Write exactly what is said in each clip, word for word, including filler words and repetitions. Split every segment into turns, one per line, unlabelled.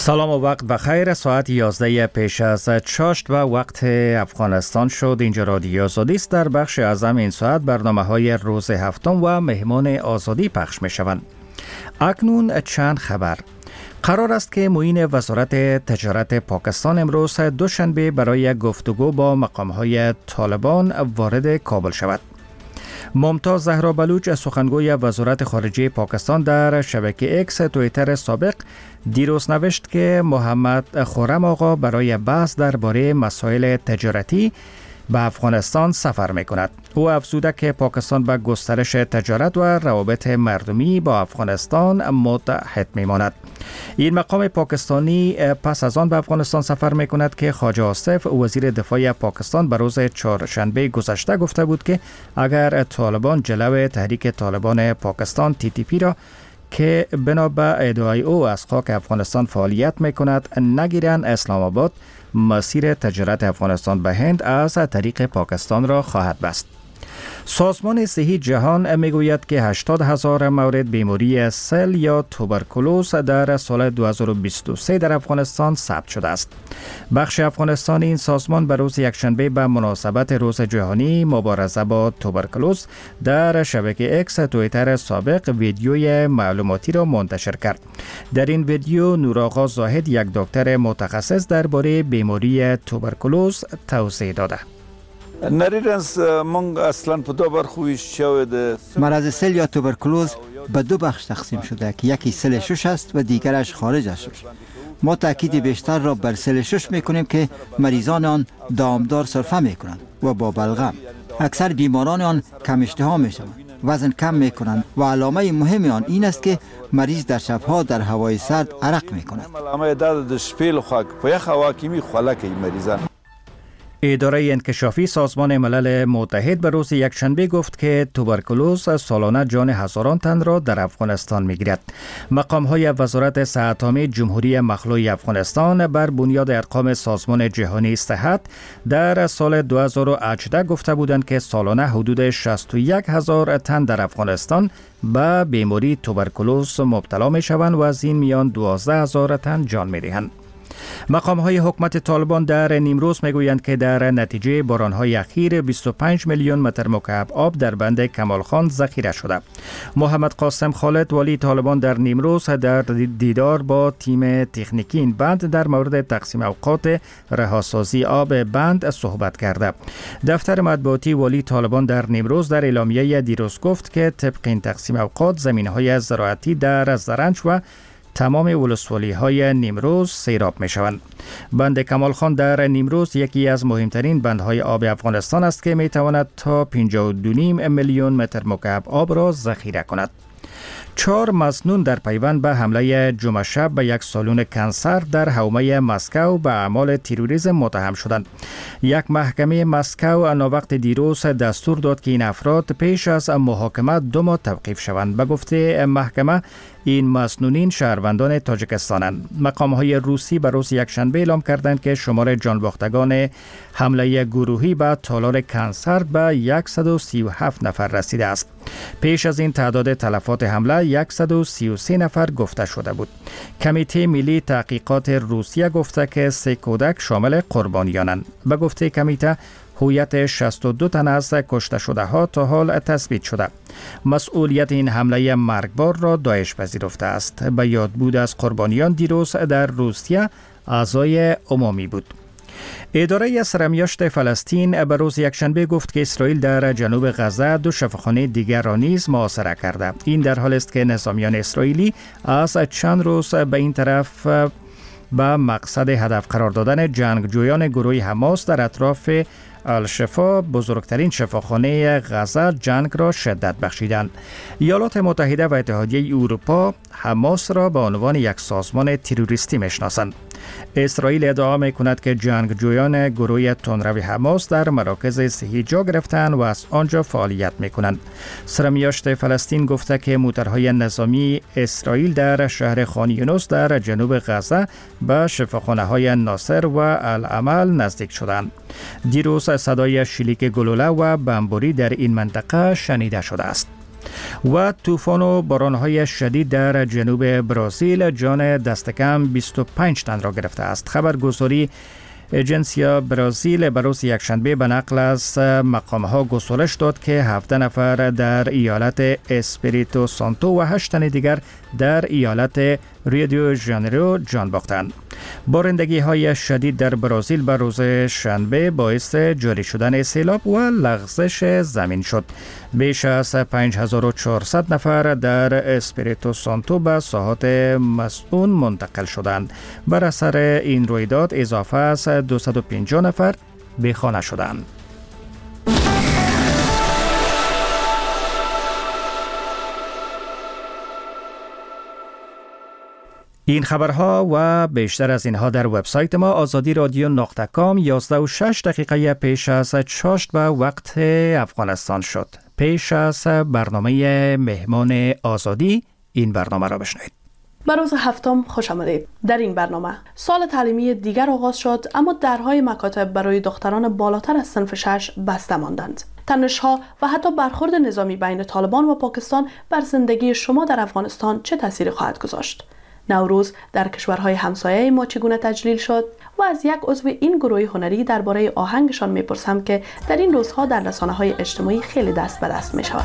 سلام و وقت بخیر. ساعت یازده پیش از چاشت و وقت افغانستان شد. اینجا رادیو آزادی است. در بخش اعظم این ساعت برنامه های روز هفتم و مهمان آزادی پخش می شوند. اکنون چند خبر. قرار است که معین وزارت تجارت پاکستان امروز دوشنبه برای گفتگو با مقام‌های طالبان وارد کابل شود. ممتاز زهرا بلوچ سخنگوی وزارت خارجه پاکستان در شبکه اکس توییتر سابق دیروز نوشت که محمد خرم آقا برای بحث درباره مسائل تجارتی به افغانستان سفر می کند. او افزوده که پاکستان به گسترش تجارت و روابط مردمی با افغانستان متحد می ماند. این مقام پاکستانی پس از آن به افغانستان سفر می کند که خواجه آصف وزیر دفاع پاکستان به روز چهارشنبه گذشته گفته بود که اگر طالبان جلو تحریک طالبان پاکستان تی تی پی را که بنا به ادعای او از خاک افغانستان فعالیت می کند نگیرند، اسلام آباد مسیر تجارت افغانستان به هند از طریق پاکستان را خواهد بست. سازمان صحی جهان میگوید که هشتاد هزار مورد بیماری سل یا توبرکولوز در سال دو هزار و بیست و سه در افغانستان ثبت شده است. بخش افغانستان این سازمان به روز یکشنبه به مناسبت روز جهانی مبارزه با توبرکولوز در شبکه اکس توییتر سابق ویدیوی معلوماتی را منتشر کرد. در این ویدیو نورآقا زاهد، یک دکتر متخصص درباره بیماری توبرکولوز، توضیح داده.
نریرنس من اصلا په دو برخو ویش شوی ده.
مرض سل یا توبرکولوز به دو بخش تقسیم شده که یکی سل شش است و دیگرش خارج از شش. ما تاکید بیشتر را بر سل شش میکنیم که مریضان آن دامدار سرفه میکنند و با بلغم. اکثر بیماران آن کم اشتها میشوند، وزن کم میکنند و علامه مهم آن این است که مریض در شبها در هوای سرد عرق میکند.
علامه داد د شپې لخوا په یخ هوا کې می خوله کوي مریضان.
اداره انکشافی سازمان ملل متحد به روز یکشنبه گفت که توبرکولوز سالانه جان هزاران تن را در افغانستان میگیرد. مقام‌های وزارت صحت عامه جمهوری مخلوع افغانستان بر بنیاد ارقام سازمان جهانی صحت در سال دو هزار و هجده گفته بودند که سالانه حدود شصت و یک هزار تن در افغانستان به بیماری توبرکولوز مبتلا میشوند و از این میان دوازده هزار تن جان میدهند. مقام‌های حکومت طالبان در نیمروز میگویند که در نتیجه باران‌های اخیر بیست و پنج میلیون متر مکعب آب در بند کمال خان ذخیره شده. محمد قاسم خالد والی طالبان در نیمروز در دیدار با تیم تکنیکی این بند در مورد تقسیم اوقات رهاسازی آب بند صحبت کرده. دفتر مطبوعاتی والی طالبان در نیمروز در اعلامیه دیروز گفت که طبق این تقسیم اوقات زمین‌های زراعتی در زرنج و تمام ولسوالی های نیمروز سیراب می شوند. بند کمال خان در نیمروز یکی از مهمترین بندهای آب افغانستان است که می تواند تا پنجاه و دو و نیم میلیون متر مکعب آب را ذخیره کند. چهار مظنون در پیوند به حمله جمعه شب به یک سالن کنسر در حومه مسکو به اعمال تروریسم متهم شدند. یک محکمه مسکو ناوقت دیروز دستور داد که این افراد پیش از محاکمه دو ماه توقیف شوند. به گفته محکمه این مسنونین شهروندان تاجیکستانند. مقام‌های روسی به روز یکشنبه اعلام کردند که شمار جانباختگان حمله گروهی به تالار کنسر به صد و سی و هفت نفر رسیده است. پیش از این تعداد تلفات حمله صد و سی و سه نفر گفته شده بود. کمیته ملی تحقیقات روسیه گفته که سه کودک شامل قربانیانند. به گفته کمیته هویت شصت و دو تن از کشته شده ها تا حال تثبیت شده. مسئولیت این حمله مرگبار را داعش پذیرفته است. به یادبود از قربانیان دیروز در روسیه اعضای عمومی بود. اداره سرمیاشت فلسطین به روز یکشنبه گفت که اسرائیل در جنوب غزه دو شفاخانه دیگر را نیز محاصره کرده. این در حالی است که نظامیان اسرائیلی از چند روز به این طرف به مقصد هدف قرار دادن جنگجویان گروه حماس در اطراف الشفا، بزرگترین شفاخانه غزه، جنگ را شدت بخشیدند. ایالات متحده و اتحادیه اروپا حماس را به عنوان یک سازمان تروریستی میشناسند. اسرائیل ادعا میکند که جنگجویان گروه تندروی حماس در مراکز صحی جا گرفتند و از آنجا فعالیت میکنند. سرمیاشت فلسطین گفته که موترهای نظامی اسرائیل در شهر خان یونس در جنوب غزه به شفاخانه های ناصر و العمل نزدیک شدند. دیروز صدای شلیک گلوله و بمباری در این منطقه شنیده شده است. و طوفان و باران‌های شدید در جنوب برزیل جان دست کم بیست و پنج تن را گرفته است. خبرگزاری اجنسیا برزیل به روز یکشنبه به نقل از مقام‌ها گزارش داد که هفده نفر در ایالت اسپریتو سانتو و هشت تن دیگر در ایالت ریو دی ژانیرو جان باختند. بارندگی های شدید در برزیل به روز شنبه باعث جاری شدن سیلاب و لغزش زمین شد. بیش از پنج هزار و چهارصد نفر در اسپریتو سانتو به ساحات مسکون منتقل شدند. بر اثر این رویداد اضافه از دویست و پنجاه نفر بیخانه شدند. این خبرها و بیشتر از اینها در وبسایت ما آزادی رادیو نقطه کام یازده و شش دقیقه پیش از چاشت به وقت افغانستان شد. پیش از برنامه مهمان آزادی این برنامه را بشنوید.
به روز هفتم خوش آمدید. در این برنامه سال تعلیمی دیگر آغاز شد، اما درهای مکاتب برای دختران بالاتر از صنف شش بسته ماندند. تنش‌ها و حتی برخورد نظامی بین طالبان و پاکستان بر زندگی شما در افغانستان چه تأثیری خواهد گذاشت؟ نوروز در کشورهای همسایه ما چگونه تجلیل شد؟ و از یک عضو این گروه هنری درباره آهنگشان میپرسم که در این روزها در رسانه‌های اجتماعی خیلی دست به دست میشود.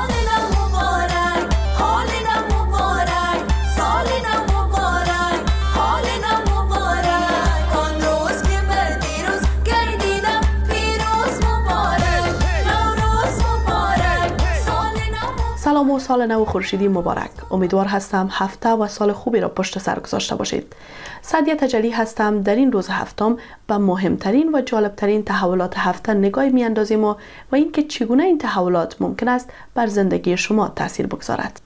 سلام و سال نو خورشیدی مبارک. امیدوار هستم هفته و سال خوبی را پشت سر گذاشته باشید. سعدیه تجلی هستم. در این روز هفتم به مهمترین و جالبترین تحولات هفته نگاهی میاندازیم و و اینکه چگونه این تحولات ممکن است بر زندگی شما تاثیر بگذارد.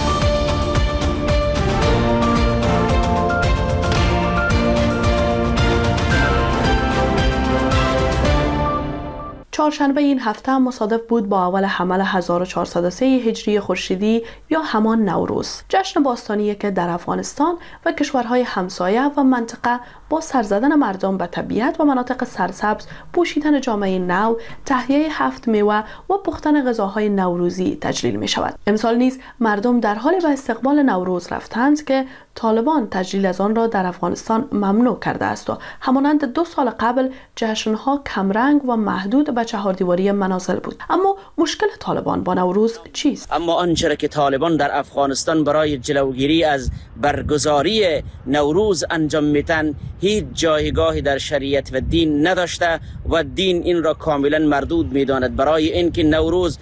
چهارشنبه این هفته مصادف بود با اول حمل هزار و چهارصد و سه هجری خورشیدی یا همان نوروز، جشن باستانی که در افغانستان و کشورهای همسایه و منطقه با سرزدن مردم به طبیعت و مناطق سرسبز، پوشیدن جامعه نو، تهیه هفت میوه و پختن غذاهای نوروزی تجلیل می شود. امسال نیز مردم در حال به استقبال نوروز رفتند که طالبان تجلیل از آن را در افغانستان ممنوع کرده است و همانند دو سال قبل جشنها کمرنگ و محدود به چهاردیواری منازل بود. اما مشکل طالبان با نوروز چیست؟
اما آنچه را که طالبان در افغانستان برای جلوگیری از برگزاری نوروز انجام میتن هیچ جایگاهی در شریعت و دین نداشته و دین این را کاملا مردود میداند. برای اینکه نوروز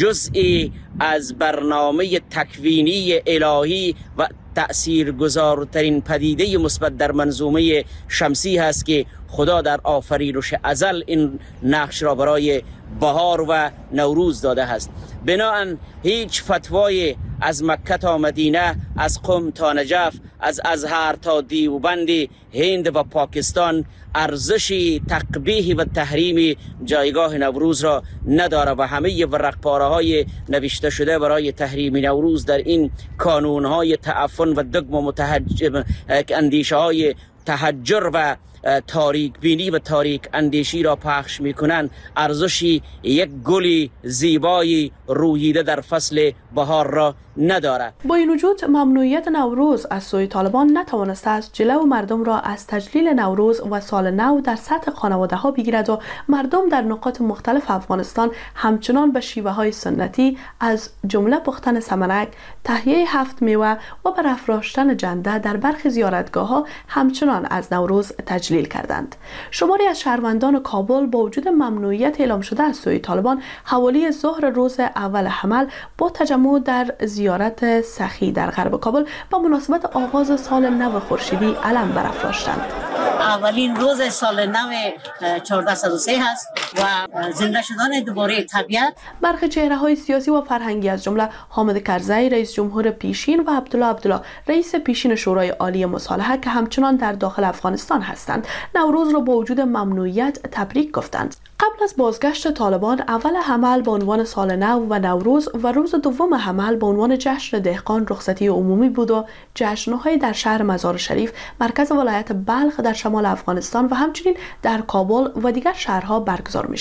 جزئی از برنامه تکوینی الهی و تأثیرگذارترین پدیده مثبت در منظومه شمسی هست که خدا در آفرینش ازل این نقش را برای بهار و نوروز داده است. بناهن هیچ فتوای از مکه تا مدینه، از قم تا نجف، از ازهر تا دیوبند، هند و پاکستان ارزش تقبیح و تحریم جایگاه نوروز را نداره و همه ورقپاره های نوشته شده برای تحریم نوروز در این کانون های تعفن و دگم و متحجم اندیشه های تحجر و تاریک بینی و تاریک اندیشی را پخش میکنن ارزشی یک گل زیبای روییده در فصل بهار را ندارد.
با این وجود ممنوعیت نوروز از سوی طالبان نتوانسته است جلو مردم را از تجلیل نوروز و سال نو در سطح خانواده ها بگیرد و مردم در نقاط مختلف افغانستان همچنان به شیوه های سنتی از جمله پختن سمنک، تهیه هفت میوه و برافراشتن جنده در برخی زیارتگاه ها همچنان از نوروز تجلیل کردند. شماری از شهروندان کابل با وجود ممنوعیت اعلام شده از سوی طالبان حوالی ظهر روز اول حمل با تجمع در زیارت سخی در غرب کابل با مناسبت آغاز سال نو خورشیدی علم برافراشتند.
اولین روز سال نو چهارصد و سه هست و زنده شدن دوباره طبیعت.
برخی چهره‌های سیاسی و فرهنگی از جمله حامد کرزی رئیس جمهور پیشین و عبدالله عبدالله رئیس پیشین شورای عالی مصالحه که همچنان در داخل افغانستان هستند، نوروز را با وجود ممنوعیت تبریک گفتند. قبل از بازگشت طالبان، اول حمل به عنوان سال نو و نوروز و روز دوم حمل به عنوان جشن دهقان رخصتی عمومی بود و جشن‌های در شهر مزار شریف، مرکز ولایت بلخ در شمال افغانستان و همچنین در کابل و دیگر شهرها برگزار می‌شد.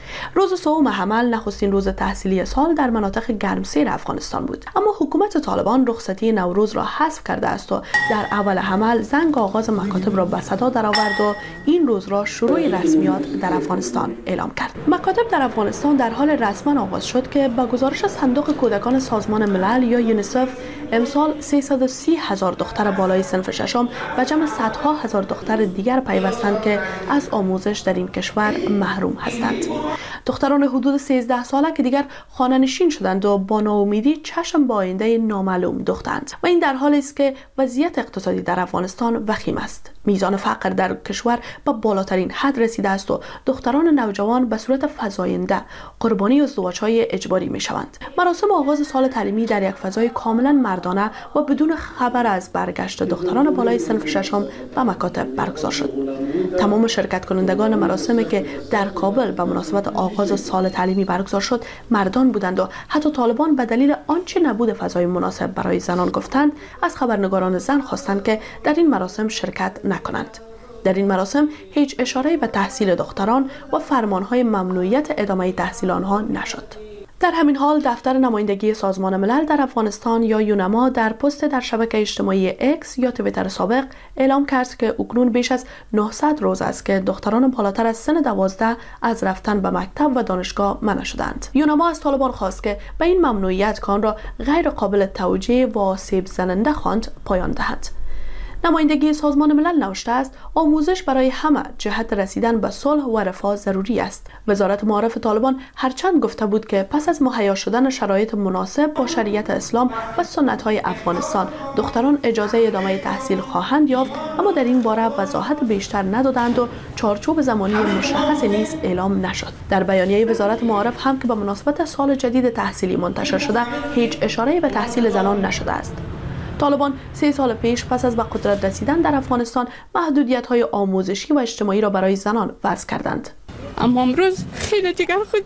روز سوم حمل نخستین روز تحصیلی سال در مناطق گرمسیر افغانستان بود، اما حکومت طالبان رخصتی نوروز را حذف کرده است و در اول حمل زنگ آغاز مکاتب را به صدا درآورد و این روز را شروع رسمیات در افغانستان اعلام کرد. مکاتب در افغانستان در حال رسما آغاز شد که با گزارش صندوق کودکان سازمان ملل یا یونیسف امسال سیصد و سی هزار دختر بالای صنف ششم و جمع صدها هزار دختر دیگر پیوستند که از آموزش در این کشور محروم هستند. دختران حدود سیزده ساله که دیگر خانه‌نشین شدند و با ناامیدی چشم به آینده نامعلوم دوختند و این در حالی است که وضعیت اقتصادی در افغانستان وخیم است. میزان فقر در کشور به بالاترین حد رسیده است و دختران نوجوان به صورت فزاینده قربانی ازدواج‌های اجباری می‌شوند. مراسم آغاز سال تعلیمی در یک فضای کاملا مردانه و بدون خبر از برگشت دختران بالای صنف ششم به مکاتب برگزار شد. تمام شرکت کنندگان مراسمی که در کابل به مناسبت آغاز سال تعلیمی برگزار شد مردان بودند و حتی طالبان به دلیل آنچه نبود فضای مناسب برای زنان گفتند از خبرنگاران زن خواستند که در این مراسم شرکت نکنند. در این مراسم هیچ اشاره‌ای به تحصیل دختران و فرمانهای ممنوعیت ادامه تحصیل آنها نشد. در همین حال دفتر نمایندگی سازمان ملل در افغانستان یا یونما در پست در شبکه اجتماعی اکس یا توییتر سابق اعلام کرد که اکنون بیش از نهصد روز است که دختران بالاتر از سن دوازده از رفتن به مکتب و دانشگاه منع شدند. یونما از طالبان خواست که به این ممنوعیت کان را غیر قابل توجیه و آسیب زننده خواند پایان دهد. نمایندگی سازمان ملل نوشته است آموزش برای همه جهت رسیدن به صلح و رفاه ضروری است. وزارت معارف طالبان هرچند گفته بود که پس از مهیا شدن شرایط مناسب با شریعت اسلام و سنت‌های افغانستان دختران اجازه ادامه تحصیل خواهند یافت، اما در این باره وضاحت بیشتر ندادند و چارچوب زمانی مشخصی نیز اعلام نشد. در بیانیه وزارت معارف هم که به مناسبت سال جدید تحصیلی منتشر شده هیچ اشاره‌ای به تحصیل زنان نشده است. طالبان سه سال پیش پس از به قدرت رسیدن در افغانستان محدودیت‌های آموزشی و اجتماعی را برای زنان وضع کردند.
اما امروز خیلی جگر خود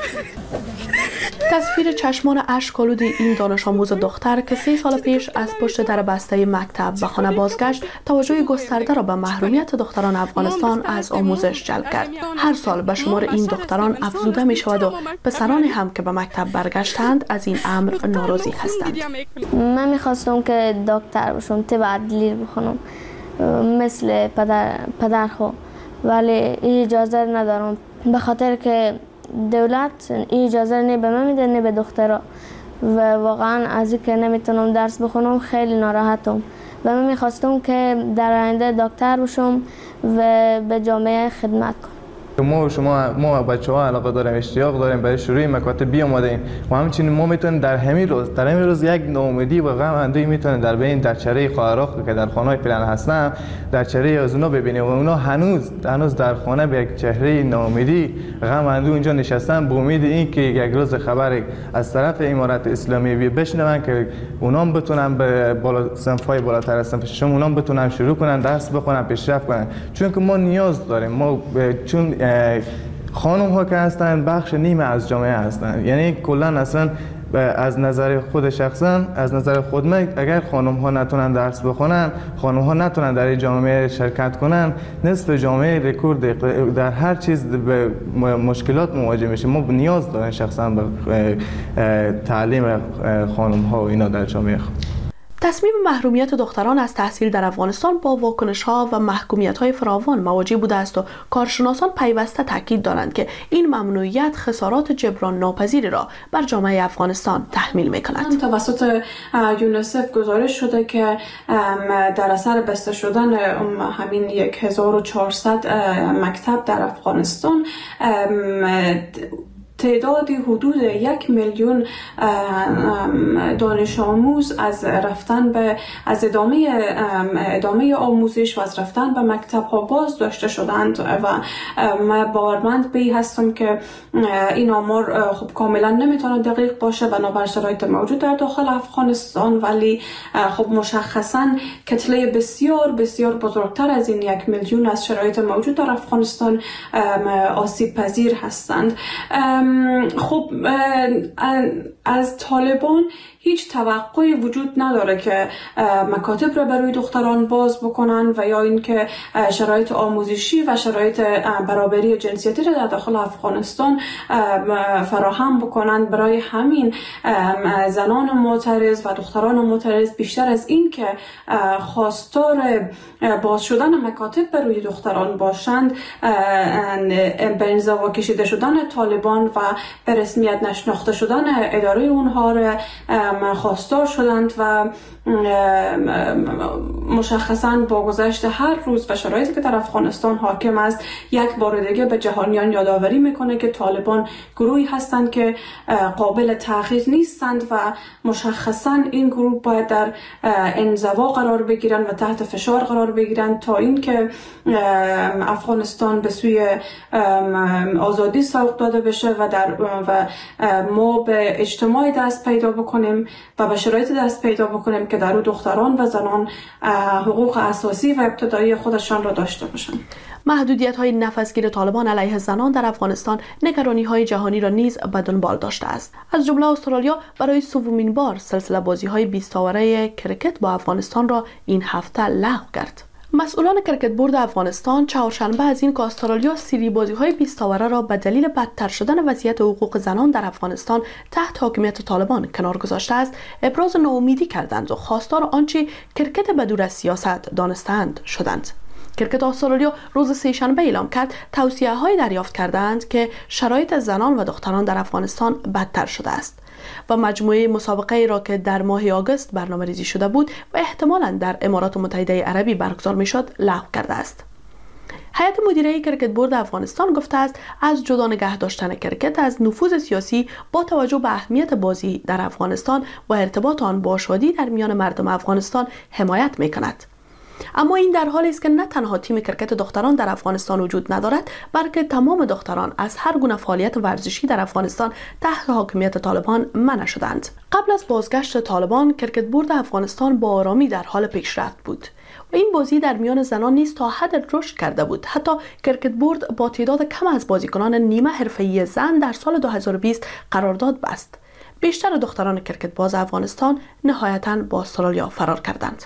تصویر چشمان اشک‌آلود این دانش آموز دختر که سه سال پیش از پشت در بسته مکتب به خانه بازگشت توجه گسترده را به محرومیت دختران افغانستان از آموزش جلب کرد. هر سال به شمار این دختران افزوده می شود و پسرانی هم که به مکتب برگشتند از این امر ناراضی هستند.
من می‌خواستم که دکتر بشم، طب عدلی بخونم مثل پدر پدر خو، ولی اجازه ندارم به خاطر که دولت اجازه نه به من میده نه به دخترها و واقعا از اینکه نمیتونم درس بخونم خیلی ناراحتم و من میخواستم که در آینده دکتر بشم و به جامعه خدمت کنم.
ما شما ما بچه‌ها علاقه داریم، اشتیاق داریم برای شروع مکاتب بیامدیم و همچنین ما میتونیم در همین روز در همین روز یک ناامیدی و غم اندوهی میتونیم در بین در چهره خواهرها که در خانه‌های پلن هستن در چهره از اونا ببینیم و اونا هنوز هنوز در خانه به یک چهره ناامیدی غم اندوه اینجا نشستن به امید این که یک روز خبر از طرف امارت اسلامی بشنون که اونام بتونن به بالا صنف‌های بالاتر از صنف ششم اونام بتونن شروع کنن درس بخونن پیشرفت کنن، چون که ما نیاز داریم. ما چون خانم ها که هستن بخش نیمه از جامعه هستن، یعنی کلا اصلا از نظر خود شخصا از نظر خود من اگر خانم ها نتونن درس بخونن، خانم ها نتونن در این جامعه شرکت کنن، نصف جامعه رکورد در هر چیز به مشکلات مواجه میشه. ما نیاز داریم شخصا به تعلیم خانم ها و اینا در جامعه.
تصمیم محرومیت دختران از تحصیل در افغانستان با واکنش‌ها و محکومیت‌های فراوان مواجه بوده است و کارشناسان پیوسته تاکید دارند که این ممنوعیت خسارات جبران ناپذیری را بر جامعه افغانستان تحمیل می‌کند.
توسط یونیسف گزارش شده که در اثر بسته شدن همین هزار و چهارصد مکتب در افغانستان تعدادی حدود یک میلیون دانش آموز از رفتن به از ادامه ادامه آموزش و از رفتن به مکتب ها باز داشته شدند و من باورمند به این هستم که این آمار خب کاملا نمیتونه دقیق باشه بنابر شرایط موجود در داخل افغانستان، ولی خب مشخصا کتله بسیار بسیار بزرگتر از این یک میلیون از شرایط موجود در افغانستان آسیب پذیر هستند. خب از طالبان هیچ توقعی وجود نداره که مکاتب را برای دختران باز بکنن و یا اینکه شرایط آموزشی و شرایط برابری جنسیتی را در داخل افغانستان فراهم بکنن. برای همین زنان معترض و دختران معترض بیشتر از این که خواستار باز شدن مکاتب برای دختران باشند، به انزوا کشیده شدن طالبان و به رسمیت نشناخته شدن اداره اونها را خواستار شدند و مشخصاً با گذشت هر روز و شرایطی که در افغانستان حاکم است، یک بار دیگه به جهانیان یادآوری میکنه که طالبان گروهی هستند که قابل تغییر نیستند و مشخصاً این گروه باید در انزوا قرار بگیرن و تحت فشار قرار بگیرن تا اینکه افغانستان به سوی آزادی سوق داده بشه و در و ما به اجتماعی دست پیدا بکنیم و به شرایط دست پیدا بکنیم که در او دختران و زنان حقوق اساسی و ابتدایی خودشان را داشته باشند.
محدودیت های نفسگیر طالبان علیه زنان در افغانستان نگرانی های جهانی را نیز به دنبال داشته است. از جمله استرالیا برای سومین بار سلسله بازی های بیست اوره کرکت با افغانستان را این هفته لغو کرد. مسئولان کرکت بورد افغانستان چهارشنبه از این که استرالیا سری بازی های بیست اوره را به دلیل بدتر شدن وضعیت حقوق زنان در افغانستان تحت حاکمیت طالبان کنار گذاشته است، ابراز ناامیدی کردند و خواستار آنچه کرکت بدور از سیاست دانستند شدند. کرکت استرالیا روز سه‌شنبه اعلام کرد توصیه‌های دریافت کردند که شرایط زنان و دختران در افغانستان بدتر شده است و مجموعه مسابقه را که در ماه آگوست برنامه‌ریزی شده بود و احتمالاً در امارات متحده عربی برگزار می‌شد لغو کرده است. هیئت مدیره کرکت بورد افغانستان گفته است از جدا نگه داشتن کرکت از نفوذ سیاسی با توجه به اهمیت بازی در افغانستان و ارتباط آن با آزادی در میان مردم افغانستان حمایت می‌کند. اما این در حالی است که نه تنها تیم کرکت دختران در افغانستان وجود ندارد، بلکه تمام دختران از هر گونه فعالیت ورزشی در افغانستان تحت حاکمیت طالبان منع شدند. قبل از بازگشت طالبان، کرکت بورد افغانستان با آرامی در حال پیشرفت بود و این بازی در میان زنان نیز تا حد رشد کرده بود. حتی کرکت بورد با تعداد کم از بازیکنان نیمه حرفه‌ای زن در سال دو هزار و بیست قرارداد بست. بیشتر دختران کرکت باز افغانستان نهایتاً با استرالیا فرار کردند.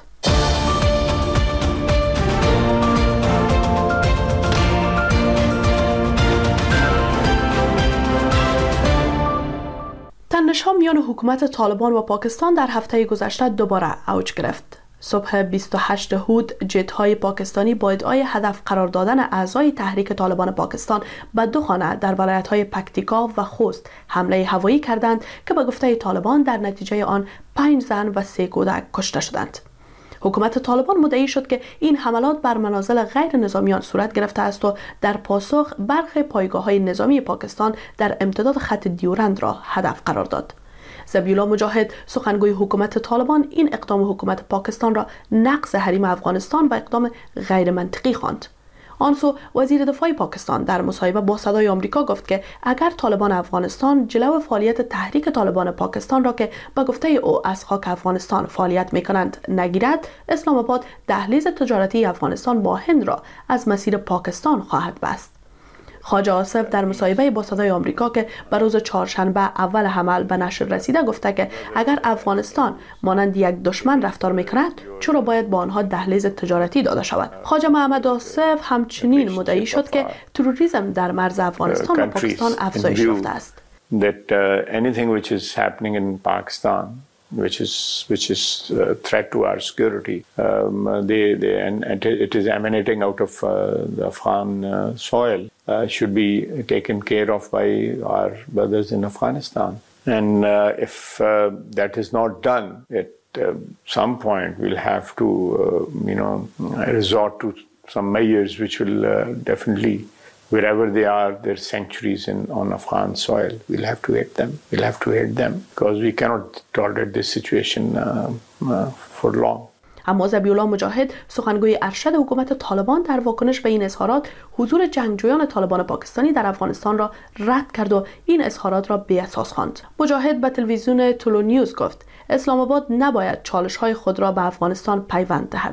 تنش‌ها میان حکومت طالبان و پاکستان در هفته گذشته دوباره اوج گرفت. صبح بیست و هشتم هود جت‌های پاکستانی با ادعای هدف قرار دادن اعضای تحریک طالبان پاکستان به دو خانه در ولایت‌های پکتیکا و خوست حمله هوایی کردند که به گفته طالبان در نتیجه آن پنج زن و سه کودک کشته شدند. حکومت طالبان مدعی شد که این حملات بر منازل غیر نظامیان صورت گرفته است و در پاسخ برخی پایگاه‌های نظامی پاکستان در امتداد خط دیورند را هدف قرار داد. ذبیح الله مجاهد سخنگوی حکومت طالبان این اقدام حکومت پاکستان را نقض حریم افغانستان و اقدام غیر منطقی خواند. آنسو وزیر دفاع پاکستان در مصاحبه با صدای آمریکا گفت که اگر طالبان افغانستان جلو فعالیت تحریک طالبان پاکستان را که به گفته او از خاک افغانستان فعالیت می‌کنند نگیرد، اسلام آباد دهلیز تجارتی افغانستان با هند را از مسیر پاکستان خواهد بست. خواجه آصف در مصاحبه با صدای آمریکا که به روز چهارشنبه اول حمل به نشر رسیده گفته که اگر افغانستان مانند یک دشمن رفتار میکند، چرا باید با آنها دهلیز تجارتی داده شود؟ خواجه محمد آصف همچنین مدعی شد که تروریسم در مرز افغانستان و پاکستان افزایش یافته است.
That uh, anything which is happening in Pakistan which is which is a threat to our security um, they they and it is emanating out of uh, the Afghan uh, soil uh, should be taken care of by our brothers in Afghanistan, and uh, if uh, that is not done, at uh, some point we'll have to uh, you know resort to some measures which will uh, definitely, wherever they are, their sanctuaries in on Afghan soil, we'll have to hit them. We'll have to hit them because we cannot tolerate this situation uh, uh, for long.
اما ذبیح الله مجاهد سخنگوی ارشد حکومت طالبان در واکنش به این اظهارات حضور جنگجویان طالبان پاکستانی در افغانستان را رد کرد و این اظهارات را بی‌اساس خواند. مجاهد به تلویزیون تولو نیوز گفت اسلام آباد نباید چالش‌های خود را به افغانستان پیوند دهد.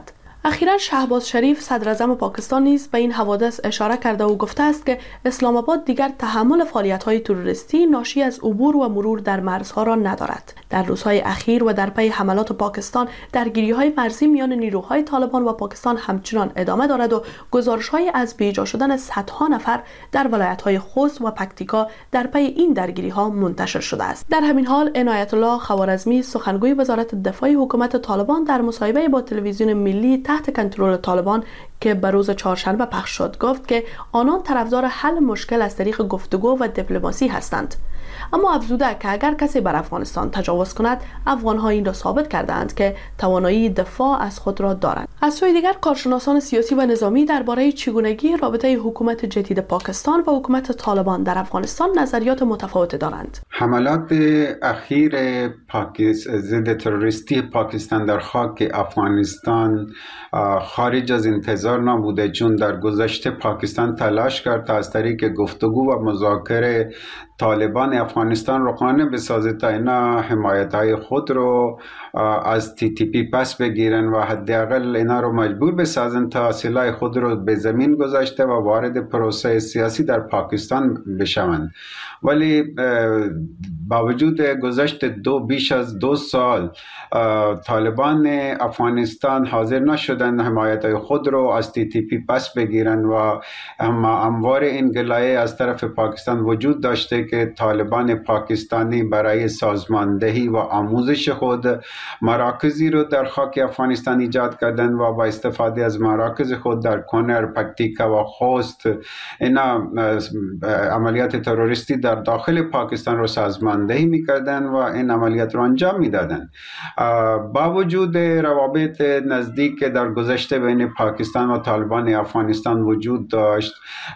اخیراً شهباز شریف صدر اعظم پاکستان نیز به این حوادث اشاره کرده و گفته است که اسلام آباد دیگر تحمل فعالیت‌های تروریستی ناشی از عبور و مرور در مرزها را ندارد. در روزهای اخیر و در پی حملات پاکستان درگیری‌های مرزی میان نیروهای طالبان و پاکستان همچنان ادامه دارد و گزارش‌های از بیجا شدن صدها نفر در ولایت‌های خوست و پکتیکا در پی این درگیری‌ها منتشر شده است. در همین حال عنایت الله خوارزمی سخنگوی وزارت دفاع حکومت طالبان در مصاحبه با تلویزیون ملی تحت کنترل طالبان که به روز چهارشنبه پخش شد گفت که آنان طرفدار حل مشکل از طریق گفتگو و دیپلماسی هستند، اما افزوده که اگر کسی بر افغانستان تجاوز کند افغان‌ها این را ثابت کردند که توانایی دفاع از خود را دارند. از سوی دیگر کارشناسان سیاسی و نظامی درباره چگونگی رابطه حکومت جدید پاکستان و حکومت طالبان در افغانستان نظریات متفاوت دارند.
حملات اخیر پاکستان ضد تروریستی پاکستان در خاک افغانستان خارج از انتظار نبوده، چون در گذشته پاکستان تلاش کرد تا از طریق گفتگو و مذاکره طالبان افغانستان رو قانع بسازه تا اینا حمایت‌های خود رو از تی تی پی پس بگیرن و حداقل اینا رو مجبور بسازن تا سلاح خود رو به زمین گذاشته و وارد پروسه سیاسی در پاکستان بشوند. ولی با وجود گذشت دو بیش از دو سال طالبان افغانستان حاضر نشدن حمایت‌های خود رو از تی تی پی پس بگیرن و اما اموار این گلایه از طرف پاکستان وجود داشته که طالبان پاکستانی برای سازماندهی و آموزش خود مراکزی رو در خاک افغانستان ایجاد کردن و با استفاده از مراکز خود در کنر، پکتیکا و خوست اینا عملیات تروریستی در داخل پاکستان رو سازماندهی میکردن و این عملیات رو انجام میدادن. با وجود روابط نزدیک در گذشته بین پاکستان و طالبان افغانستان وجود داشت،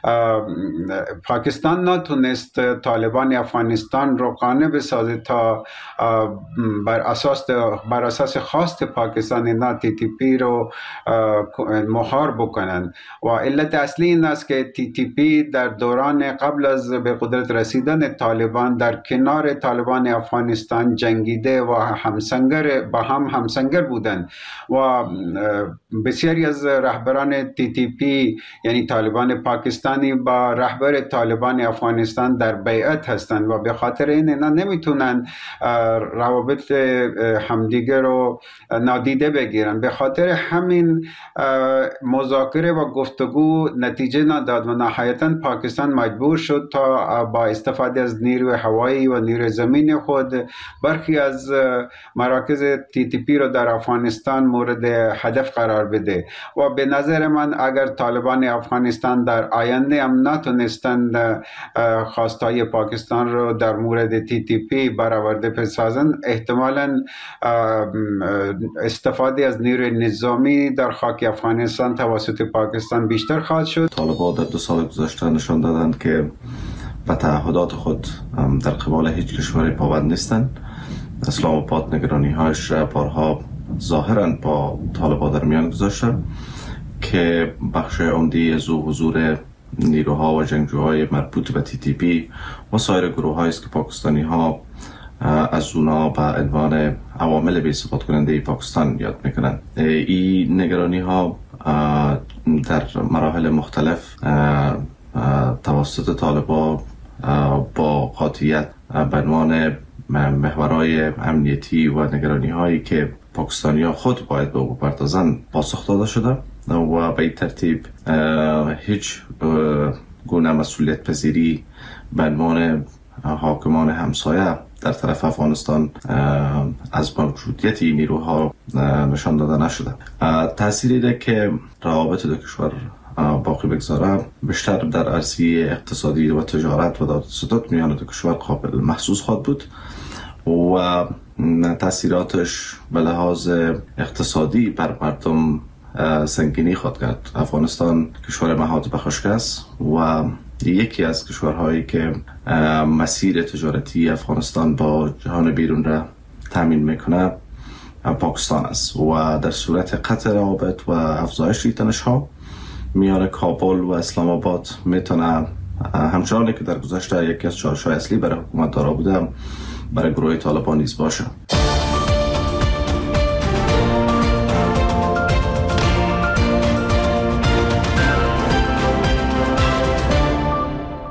پاکستان نتونست طالبان افغانستان رو قانع بسازه تا بر اساس بر اساس خواست پاکستان اینا تی تی پی رو مهار بکنن و علت اصلی این است که تی تی پی در دوران قبل از به قدرت رسیدن طالبان در کنار طالبان افغانستان جنگیده و همسنگر با هم همسنگر بودند و بسیاری از رهبران تی تی پی یعنی طالبان پاکستانی با رهبر طالبان افغانستان در بیعت هستند و به خاطر این اینا نمیتونن روابط همدیگه رو نادیده بگیرن. به خاطر همین مذاکره و گفتگو نتیجه نداد و نهایتاً پاکستان مجبور شد تا با استفاده از نیروی هوایی و نیروی زمین خود برخی از مراکز تی تی پی رو در افغانستان مورد هدف قرار بده و به نظر من اگر طالبان افغانستان در آینده هم نتونستند خواستهای پاکستان رو در مورد تی تی پی برآورده بسازن، احتمالاً استفاده از نیروی نظامی در خاک افغانستان توسط پاکستان بیشتر خواهد شد.
طالبان در دو سال گذشته نشان دادند که به تعهدات خود در قبال هیچ کشوری پابند نیستند. اسلام آباد نگرانی هایش بارها ظاهرا با طالبان در میان گذاشته که بخش عمده از حضور نیروها و جنگجوهای مربوط به تی تی پی و سایر گروه هایی است که پاکستانی ها از اونا به عنوان عوامل بی ثبات کننده پاکستان یاد میکنند. این نگرانی ها در مراحل مختلف توسط طالبان با قاطعیت به عنوان محورهای امنیتی و نگرانی هایی که پاکستانی ها خود باید به او بپردازند پاسخ داده شده و به این ترتیب هیچ گونه مسئولیت پذیری به عنوان حاکمان همسایه در طرف افغانستان از موجودیت این نیروها نشان داده نشده. تأثیری ده که روابط دو کشور باقی بگذاره بیشتر در عرصه اقتصادی و تجارت و داد ستد میان دو کشور قابل محسوس خواهد بود و تأثیراتش به لحاظ اقتصادی بر مردم سنگینی خواهد کرد. افغانستان کشور مهاد به خشک است و یکی از کشورهایی که مسیر تجارتی افغانستان با جهان بیرون را تامین میکنه پاکستان است و در صورت قطع روابط و افزایش تنش ها میان کابل و اسلام آباد میتونه همچنانی که در گذشته یکی از چالش‌های اصلی برای حکومت دارا بوده برای گروه طالبان نیز باشه.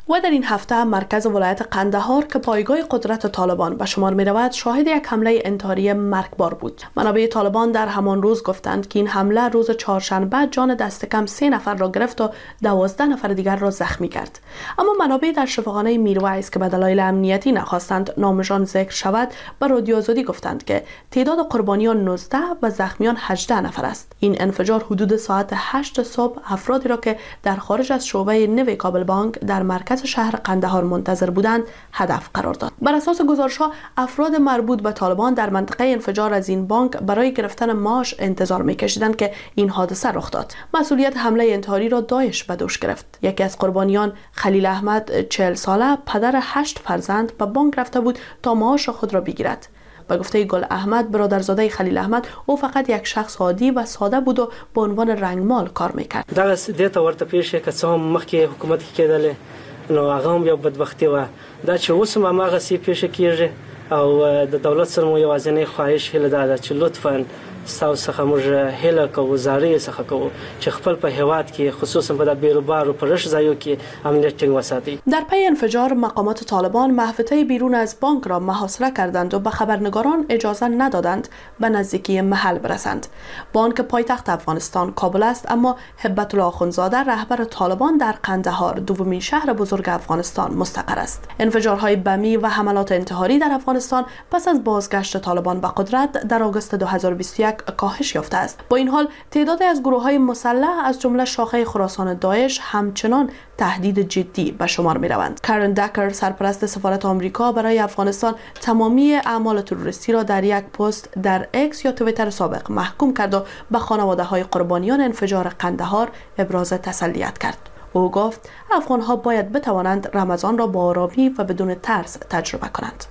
و در این هفته مرکز ولایت قندهار که پایگاه قدرت طالبان به شمار می رود شاهد یک حمله انتحاری مرگبار بود. منابع طالبان در همان روز گفتند که این حمله روز چهارشنبه جان دست کم سه نفر را گرفت و دوازده نفر دیگر را زخمی کرد. اما منابع در شفاخانه میرویس که به دلایل امنیتی نخواستند نامشان ذکر شود به رادیو آزادی گفتند که تعداد قربانیان نوزده و زخمیان هجده نفر است. این انفجار حدود ساعت هشت صبح افرادی را که در خارج از شعبه نوی کابل بانک در مرکز شهر قندهار منتظر بودند هدف قرار داد. بر اساس گزارش‌ها افراد مربوط به طالبان در منطقه انفجار از این بانک برای گرفتن معاش انتظار می‌کشیدند که این حادثه رخ داد. مسئولیت حمله انتحاری را داعش به دوش گرفت. یکی از قربانیان خلیل احمد چهل ساله پدر هشت فرزند به بانک رفته بود تا معاش خود را بگیرد. به گفته گل احمد برادرزاده خلیل احمد او فقط یک شخص عادی و ساده بود و به عنوان رنگمال کار میکرد.
دا دیتا ورته پیښه که څوم مخکې حکومت کې کېدل نو هغه هم یو بدبختی و دا چې اوس هم هغه سي پیښه کیږي او د دولت سره مو یوازینی خواهش هله دا چې لطفاً تاسو څخه موږ هله کوو زاري څخه کوو چې خپل په هواد کې خصوصا په د بیروبار او پرش ځایو کې امنیت ټینګ وساتي.
در پی انفجار مقامات طالبان محوطه بیرون از بانک را محاصره کردند و به خبرنگاران اجازه ندادند به نزدیکی محل برسند. بانک پایتخت افغانستان کابل است اما هبت الله اخوندزاده رهبر طالبان در قندهار دومین شهر بزرگ افغانستان مستقر است. انفجارهای بمی و حملات انتحاری در افغانستان پس از بازگشت طالبان به قدرت در آگوست دو هزار و بیست و یک کاهش یافته است. با این حال تعدادی از گروه‌های مسلح از جمله شاخه خراسان داعش همچنان تهدید جدی به شمار می روند. کارن دکر سرپرست سفارت آمریکا برای افغانستان تمامی اعمال تروریستی را در یک پست در اکس یا توییتر سابق محکوم کرد و به خانواده‌های قربانیان انفجار قندهار ابراز تسلیت کرد. او گفت افغان‌ها باید بتوانند رمضان را با آرامی و بدون ترس تجربه کنند.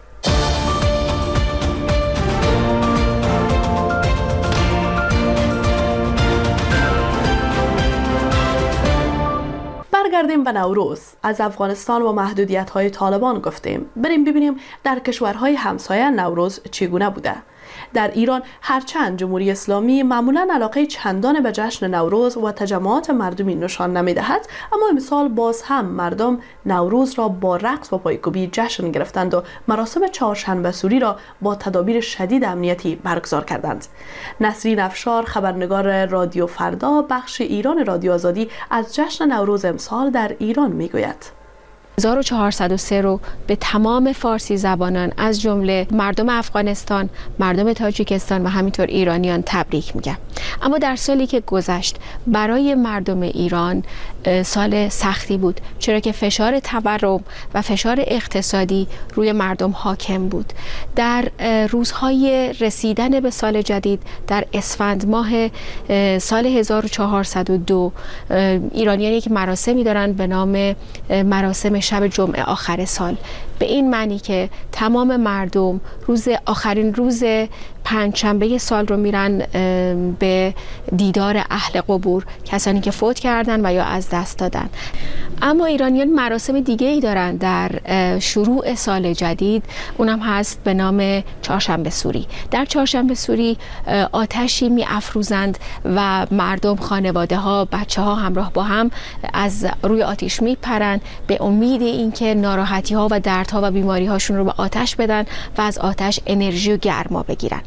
برگردیم به نوروز. از افغانستان و محدودیت‌های طالبان گفتیم. بریم ببینیم در کشورهای همسایه نوروز چگونه بوده. در ایران هرچند جمهوری اسلامی معمولا علاقه چندان به جشن نوروز و تجمعات مردمی نشان نمی‌دهد، اما امسال باز هم مردم نوروز را با رقص و پایکوبی جشن گرفتند و مراسم چهارشنبه سوری را با تدابیر شدید امنیتی برگزار کردند. نسرین افشار خبرنگار رادیو فردا بخش ایران رادیو آزادی از جشن نوروز امسال در ایران میگوید.
هزار و چهارصد و سه رو به تمام فارسی زبانان از جمله مردم افغانستان، مردم تاجیکستان و همینطور ایرانیان تبریک میگم. اما در سالی که گذشت برای مردم ایران سال سختی بود، چرا که فشار تورم و فشار اقتصادی روی مردم حاکم بود. در روزهای رسیدن به سال جدید در اسفند ماه سال هزار و چهارصد و دو ایرانیانی که مراسمی دارن به نام مراسم شب جمعه آخر سال، به این معنی که تمام مردم روز آخرین روز پنجشنبه سال رو میرن به دیدار اهل قبور، کسانی که فوت کردن و یا از دست دادن. اما ایرانیان مراسم دیگه ای دارن در شروع سال جدید، اونم هست به نام چهارشنبه سوری. در چهارشنبه سوری آتشی می افروزند و مردم، خانواده ها، بچه ها همراه با هم از روی آتش می پرند به امید اینکه ناراحتی ها و دردها و بیماری هاشون رو به آتش بدن و از آتش انرژی و گرما بگیرن.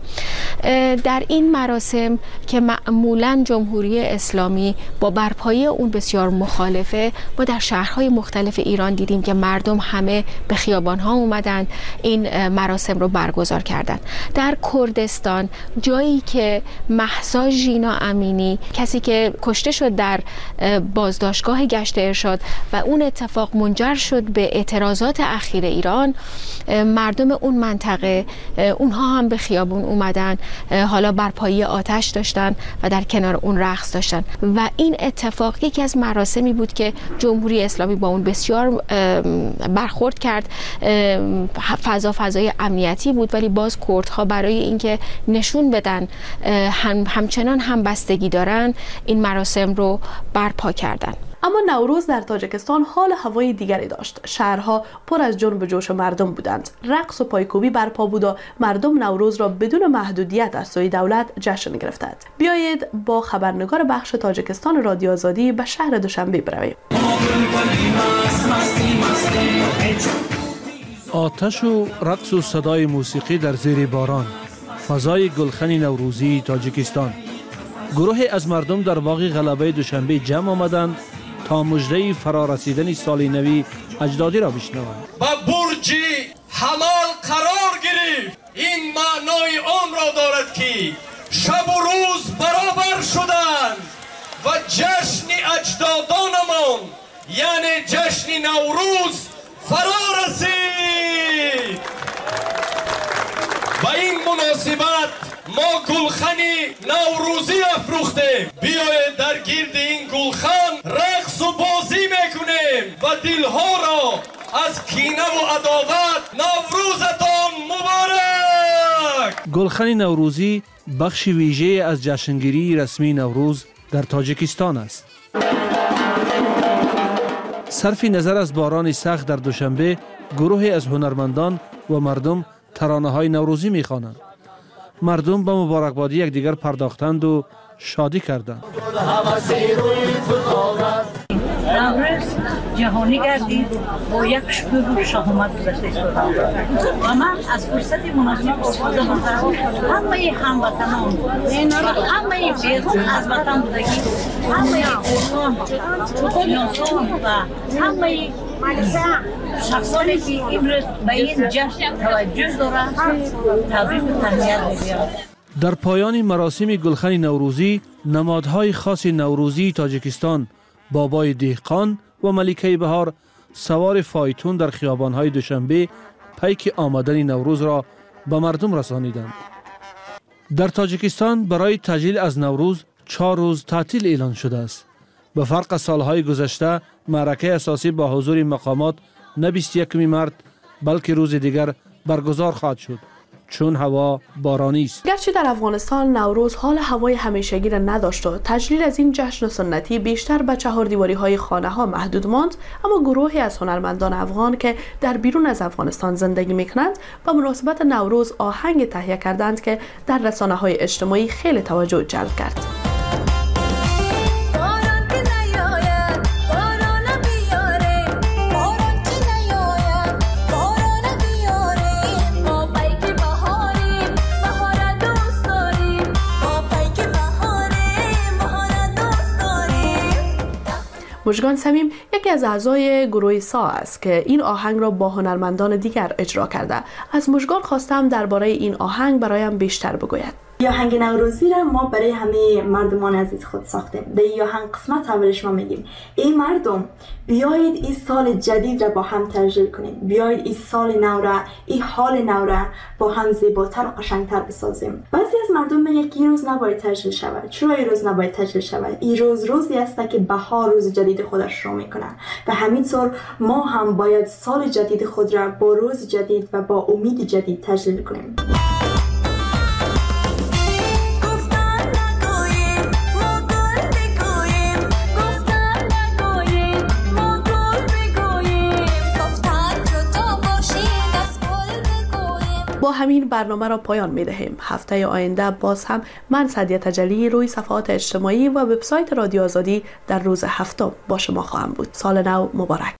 در این مراسم که معمولاً جمهوری اسلامی با برپایی اون بسیار مخالفه، ما در شهرهای مختلف ایران دیدیم که مردم همه به خیابان‌ها اومدن این مراسم رو برگزار کردن. در کردستان، جایی که مهسا ژینا امینی، کسی که کشته شد در بازداشتگاه گشت ارشاد و اون اتفاق منجر شد به اعتراضات اخیر ایران، مردم اون منطقه اونها هم به خیابون اومدن، حالا برپایی آتش داشتن و در کنار اون رقص داشتن و این اتفاق یکی از مراسمی بود که جمهوری اسلامی با اون بسیار برخورد کرد. فضا فضای امنیتی بود، ولی باز کردها برای اینکه نشون بدن هم همچنان هم بستگی دارن این مراسم رو برپا کردن.
اما نوروز در تاجیکستان حال هوای دیگری داشت. شهرها پر از جنب و جوش مردم بودند. رقص و پایکوبی برپا بود و مردم نوروز را بدون محدودیت از سوی دولت جشن گرفتند. بیایید با خبرنگار بخش تاجیکستان رادیو آزادی به شهر دوشنبه برویم.
آتش و رقص و صدای موسیقی در زیر باران، فضای گلخن نوروزی تاجیکستان. گروهی از مردم در باغ غلبه دوشنبه جمع آمدند تا مژده فرارسیدن سال نوی اجدادی را بشنوند.
با برج حمال قرار گرفت. این معنای آن را دارد که شب و روز برابر شدند و جشن اجدادانمان یعنی جشن نوروز فرا رسید. با این مناسبت ما گلخنی نوروزی افروختیم. بیایید در گرد این گلخن رقص و بازی میکنیم و دلها را از کینه و عداوت نوروزتان مبارک.
گلخن نوروزی بخش ویژه از جشنگیری رسمی نوروز در تاجیکستان است. صرف نظر از باران سخت در دوشنبه، گروهی از هنرمندان و مردم ترانه‌های نوروزی می‌خوانند. مردم به مبارکبادی یکدیگر پرداختند و شادی کردند.
نوروز جهانی گردید با یک شکوه و شهامت گذشته و من از فرصت مناسب استفاده می‌کنم همه هموطنان و همه بیرون از وطن بودگی، همه قرآن شناسان و همه شخصانی که امروز به این جشن توجه دارند تبریک و تهنیت می‌گویم.
در پایان مراسم گلخن نوروزی، نمادهای خاص نوروزی تاجیکستان، بابای دهقان و ملکه بهار سوار فایتون در خیابان‌های دوشنبه پیک آمدن نوروز را به مردم رسانیدند. در تاجیکستان برای تجلیل از نوروز چهار روز تعطیل اعلان شده است. به فرق از سالهای گذشته، معرکه اساسی با حضور مقامات نه بیست و یکم مارس بلکه روز دیگر برگزار خواهد شد، چون هوا بارانی است.
گرچه در افغانستان نوروز حال هوای همیشگی را نداشت و تجلیل از این جشن سنتی بیشتر به چهاردیواری های خانه ها محدود ماند، اما گروهی از هنرمندان افغان که در بیرون از افغانستان زندگی میکنند به مناسبت نوروز آهنگ تهیه کردند که در رسانه های اجتماعی خیلی توجه جلب کرد. مژگان صمیم یکی از اعضای گروه سا است که این آهنگ را با هنرمندان دیگر اجرا کرده. از مژگان خواستم درباره این آهنگ برایم بیشتر بگوید.
این آهنگ نوروزی را ما برای همه مردمان عزیز خود ساختیم. در این آهنگ قسمت اولش ما میگیم ای مردم بیایید این سال جدید را با هم تجلیل کنیم، بیایید این سال نو را، این حال نو را با هم زیباتر و قشنگتر بسازیم. بعضی از مردم میگن که این روز نباید تجلیل شود. چرا این روز نباید تجلیل شود؟ این روز روزی است که بهار روز جدید خودش شروع میکنه و همینطور ما هم باید سال جدید خود را با روز جدید و با امید جدید تجلیل کنیم.
با همین برنامه را پایان می دهیم. هفته آینده باز هم من سعدیه تجلی روی صفحات اجتماعی و وبسایت رادیو آزادی در روز هفتم با شما خواهم بود. سال نو مبارک.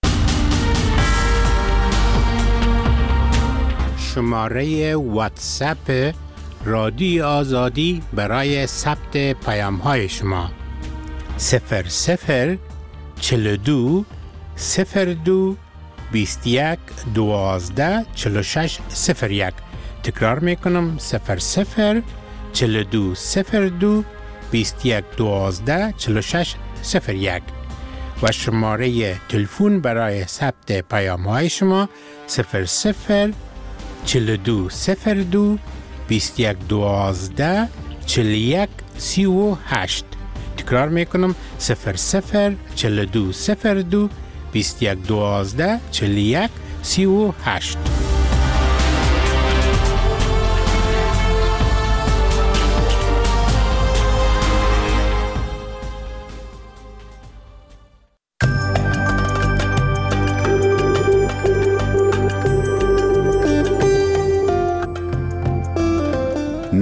شماره واتساپ رادیو آزادی برای ثبت پیام های شما صفر صفر چهل و دو صفر دو بیست و یک دوازده چهل و شش صفر یک. تکرار میکنم صفر صفر چهل و دو صفر دو بیست و یک دوازده چهل و شش صفر یک و شماره تلفن برای ثبت پیام های شما صفر صفر چهل و دو صفر دو بیست و یک دوازده چهل و یک سی و هشت. تکرار میکنم صفر صفر چهل و دو صفر دو بیست و یک دوازده چهل و یک سی و هشت.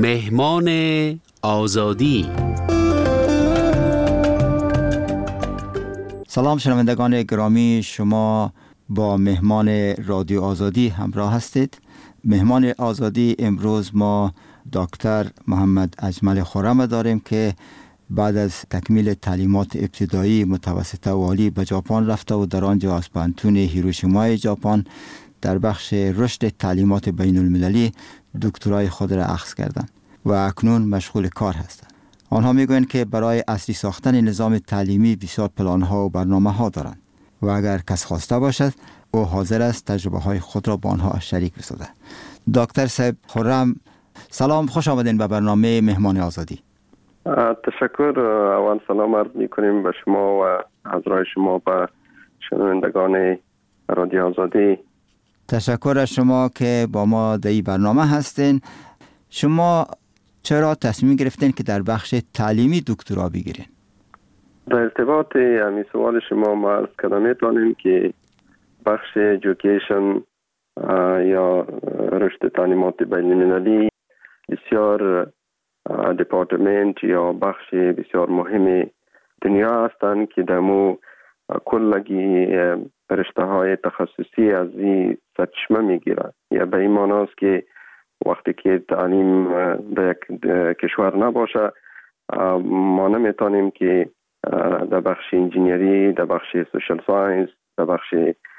مهمان آزادی.
سلام شنوندگان گرامی، شما با مهمان رادیو آزادی همراه هستید. مهمان آزادی امروز ما دکتر محمد اجمل خرم داریم که بعد از تکمیل تعلیمات ابتدایی، متوسطه و عالی به ژاپن رفته و در آنجا از پانتون هیروشیمای ژاپن در بخش رشد تعلیمات بین المللی دکترای خود را اخذ کردند و اکنون مشغول کار هستند. آنها میگویند که برای اصلی ساختن نظام تعلیمی بسیار پلان‌ها و برنامه‌ها دارند و اگر کس خواسته باشد او حاضر است تجربه های خود را با آنها شریک بسازد. دکتر صاحب خرم، سلام، خوش آمدین به برنامه مهمان آزادی.
تشکر. اول سلام عرض می‌کنیم به شما و حضرات شما به شنوندگان رادیو آزادی.
تشکر از شما که با ما در این برنامه هستین. شما چرا تصمیم گرفتین که در بخش تعلیمی دکترا بگیرین؟
در ارتباط همین سوال شما ما عرض کردم میتونیم که بخش ایژوکیشن یا رشد تعلیمات بین المللی بسیار دپارتمنت یا بخش بسیار مهم دنیا هستند که دمو کلگی رشته های تخصصی از این سرچشمه میگیره. یا به این معنی است که وقتی که تعلیم در یک کشور نباشه ما نمیتونیم که در بخش انجینیری، در بخش سوشل ساینس، در بخش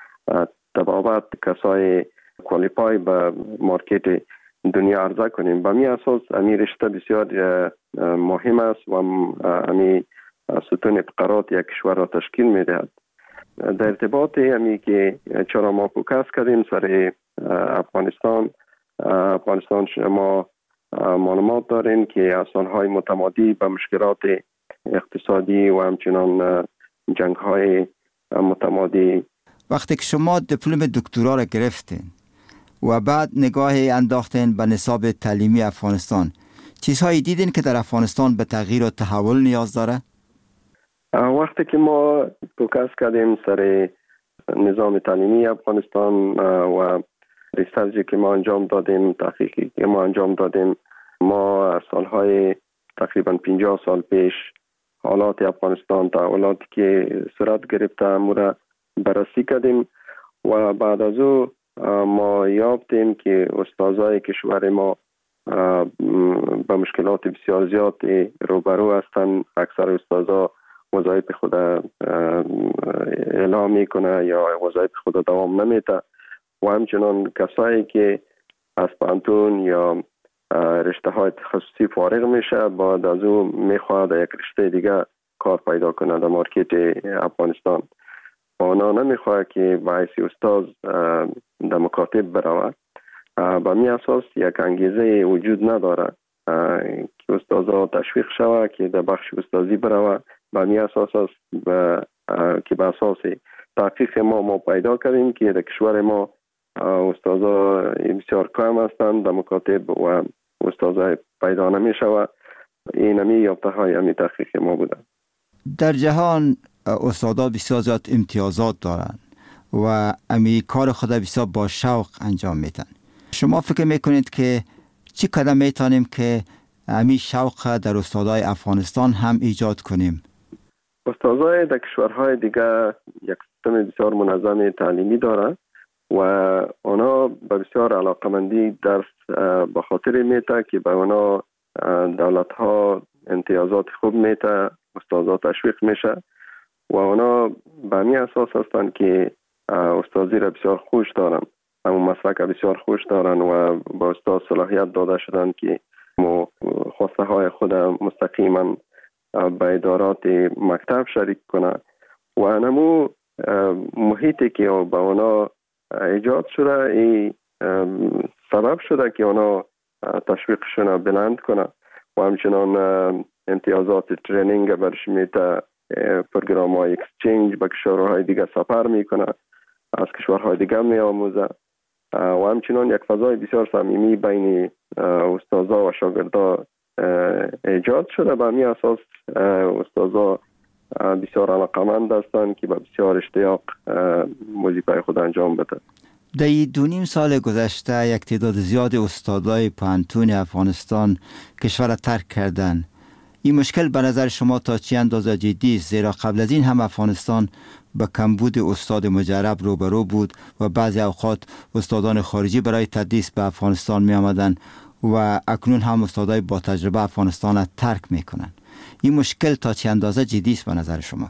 تبابت کسای کوالیفای به مارکت دنیا عرضه کنیم. به می اساس امی رشته بسیار مهم است و امی ستون ابتکارات یک کشور را تشکیل میدهد. در ارتباط امی که چرا ما فوکس کردیم سر افغانستان، افغانستان شما معلومات دارین که از سالهای متمادی به مشکلات اقتصادی و همچنان جنگ‌های متمادی.
وقتی که شما دیپلم دکترا را گرفتین و بعد نگاهی انداختین به نصاب تعلیمی افغانستان، چیزهایی دیدین که در افغانستان به تغییر و تحول نیاز داره؟
وقتی که ما فوکس کردیم سر نظام تعلیمی افغانستان و ریسرچی که ما انجام دادیم، تحقیقی که ما انجام دادیم، ما سالهای تقریبا پنجاه سال پیش حالات افغانستان، تحولاتی که صورت گرفته مورا بررسی کردیم و بعد از او ما یافتیم که استادای کشور ما به مشکلات بسیار زیاد روبرو هستند. اکثر استادا وظایف خود اعلام میکنه یا وظایف خود دوام نمیده و همچنان کسایی که از پانتون یا رشته های تخصصی فارغ میشه بعد از او میخواد یک رشته دیگه کار پیدا کنه در مارکت افغانستان و اونا نمیخواد که به حیث استاد در مکاتب برود. به می اساس یک انگیزه وجود نداره که استادا تشویق شوه که در بخش استازی برود. به می اساس است که به اساس تحقیق ما ما پیدا کردیم که در کشور ما استادا بسیار کم هستند در مکاتب و استادا پیدا نمی شود. این همی یافته های همی تحقیق ما بوده.
در جهان استادا بسیار زیاد امتیازات دارند و امی کار خود بسیار با شوق انجام میدن. شما فکر میکنید که چی قدم میتونیم که امی شوق در استادای افغانستان هم ایجاد کنیم؟
استادای در کشورهای دیگه یک سیستم بسیار منظم تعلیمی دارند و اونا به بسیار علاقمندی درس به خاطر میته که به اونا دولت ها امتیازات خوب میته، استادا تشویق میشه و اونا به همین اساس هستند که استادی را بسیار خوش دارن، همون مسلک بسیار خوش دارن و با استاد صلاحیت داده شدن که خواسته های خود مستقیما به ادارات مکتب شریک کنه و نمو محیطی که به اونا ایجاد شده ای سبب شده که اونا تشویقشون بلند کنه و همچنان امتیازات ترینینگ برش میته، پروگرام های اکسچنج به کشورهای دیگه سفر میکنه، از کشورهای دیگه میآموزه و همچنان یک فضای بسیار صمیمی بین استادا و شاگردا ایجاد شده. به همین اساس استادا بسیار علاقمند هستند که به بسیار اشتیاق وظیفه خود انجام بده.
در این دو نیم سال گذشته یک تعداد زیاد استادای پانتون افغانستان کشور را ترک کردند. این مشکل به نظر شما تا چه اندازه جدی است؟ زیرا قبل از این هم افغانستان با کمبود استاد مجرب روبرو بود و بعضی اوقات استادان خارجی برای تدریس به افغانستان می آمدند و اکنون هم استادای با تجربه افغانستان را ترک می کنند. این مشکل تا چه اندازه جدی است به نظر شما؟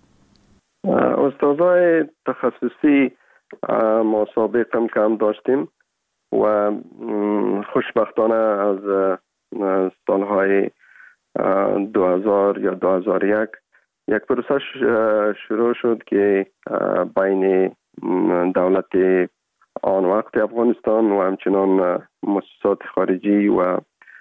استادای تخصصی ما سابقا کم داشتیم و خوشبختانه از سالهای دو هزار یا دو هزار و یک یک پروسه شروع شد که بین دولت آن وقت افغانستان و همچنان مؤسسات خارجی و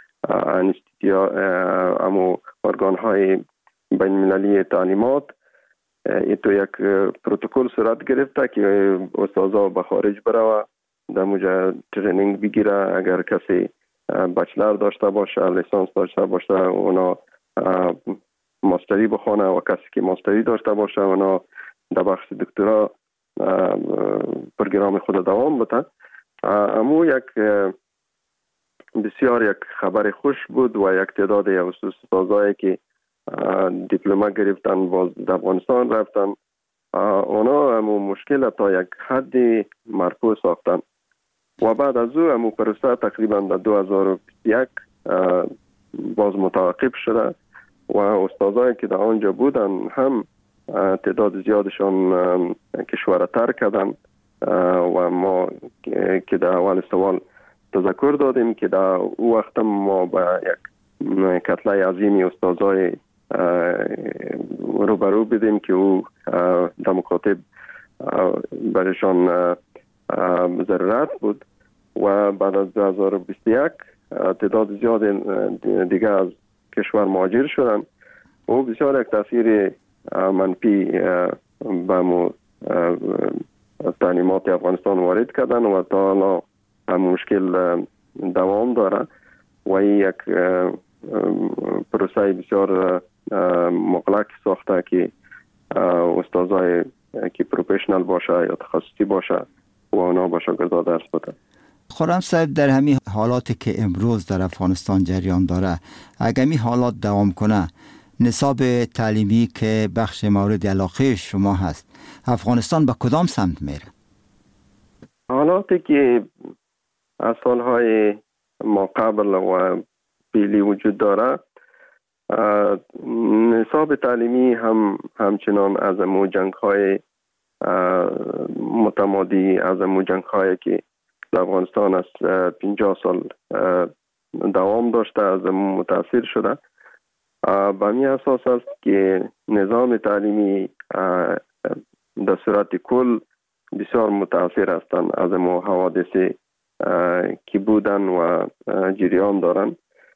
امو ارگان های بین المللی تعلیمات ایتو یک پروتکل صورت گرفته که استادا به خارج بروه در موجه ترینینگ بگیره. اگر کسی بچلر داشته باشه، لیسانس داشته باشه، اونا ماستری بخونه و کسی که ماستری داشته باشه اونا در بخش دکترا پروگرام خود دوام بده. امو یک بسیار یک خبر خوش بود و یک تعداد استادایی که دیپلمه گرفتن باز در افغانستان رفتن، اونا همو مشکل تا یک حد مرفوع ساختن و بعد از او همو پروسه تقریبا در دو هزار و بیست و یک باز متوقف شده و استادایی که در آنجا بودن هم تعداد زیادشان کشور ترک کردن و ما که در اول سوال تذکر دادیم که در او وقت ما با یک کتله عظیمی استادای روبرو بدیم که او در مکاتب برشان ضرورت بود و بعد از دو هزار و بیست و یک تعداد زیاد دیگه از کشور مهاجر شدن و بسیار یک تاثیر منفی به تعلیمات افغانستان وارد کردن و تا حالا هم مشکل دوام داره و این یک پروسه بسیار مغلق ساخته که استادای که پروفیشنال باشه یا تخصصی باشه و اونا با شاگردا درس بده.
خرم صاحب، در همین حالاتی که امروز در افغانستان جریان داره، اگر این حالات دوام کنه، نصاب تعلیمی که بخش مورد علاقه شما هست، افغانستان به کدام سمت میره؟
حالاتی که از سالهای ما قبل و پیلی وجود داره، نصاب تعلیمی هم همچنان از امو جنگ های متمادی، از امو جنگ های که در افغانستان از پنجاه سال دوام داشته از امو متاثر شده. به می اساس است که نظام تعلیمی در صورت کل بسیار متاثر هستند از امو حوادث که بودن و جریان دارن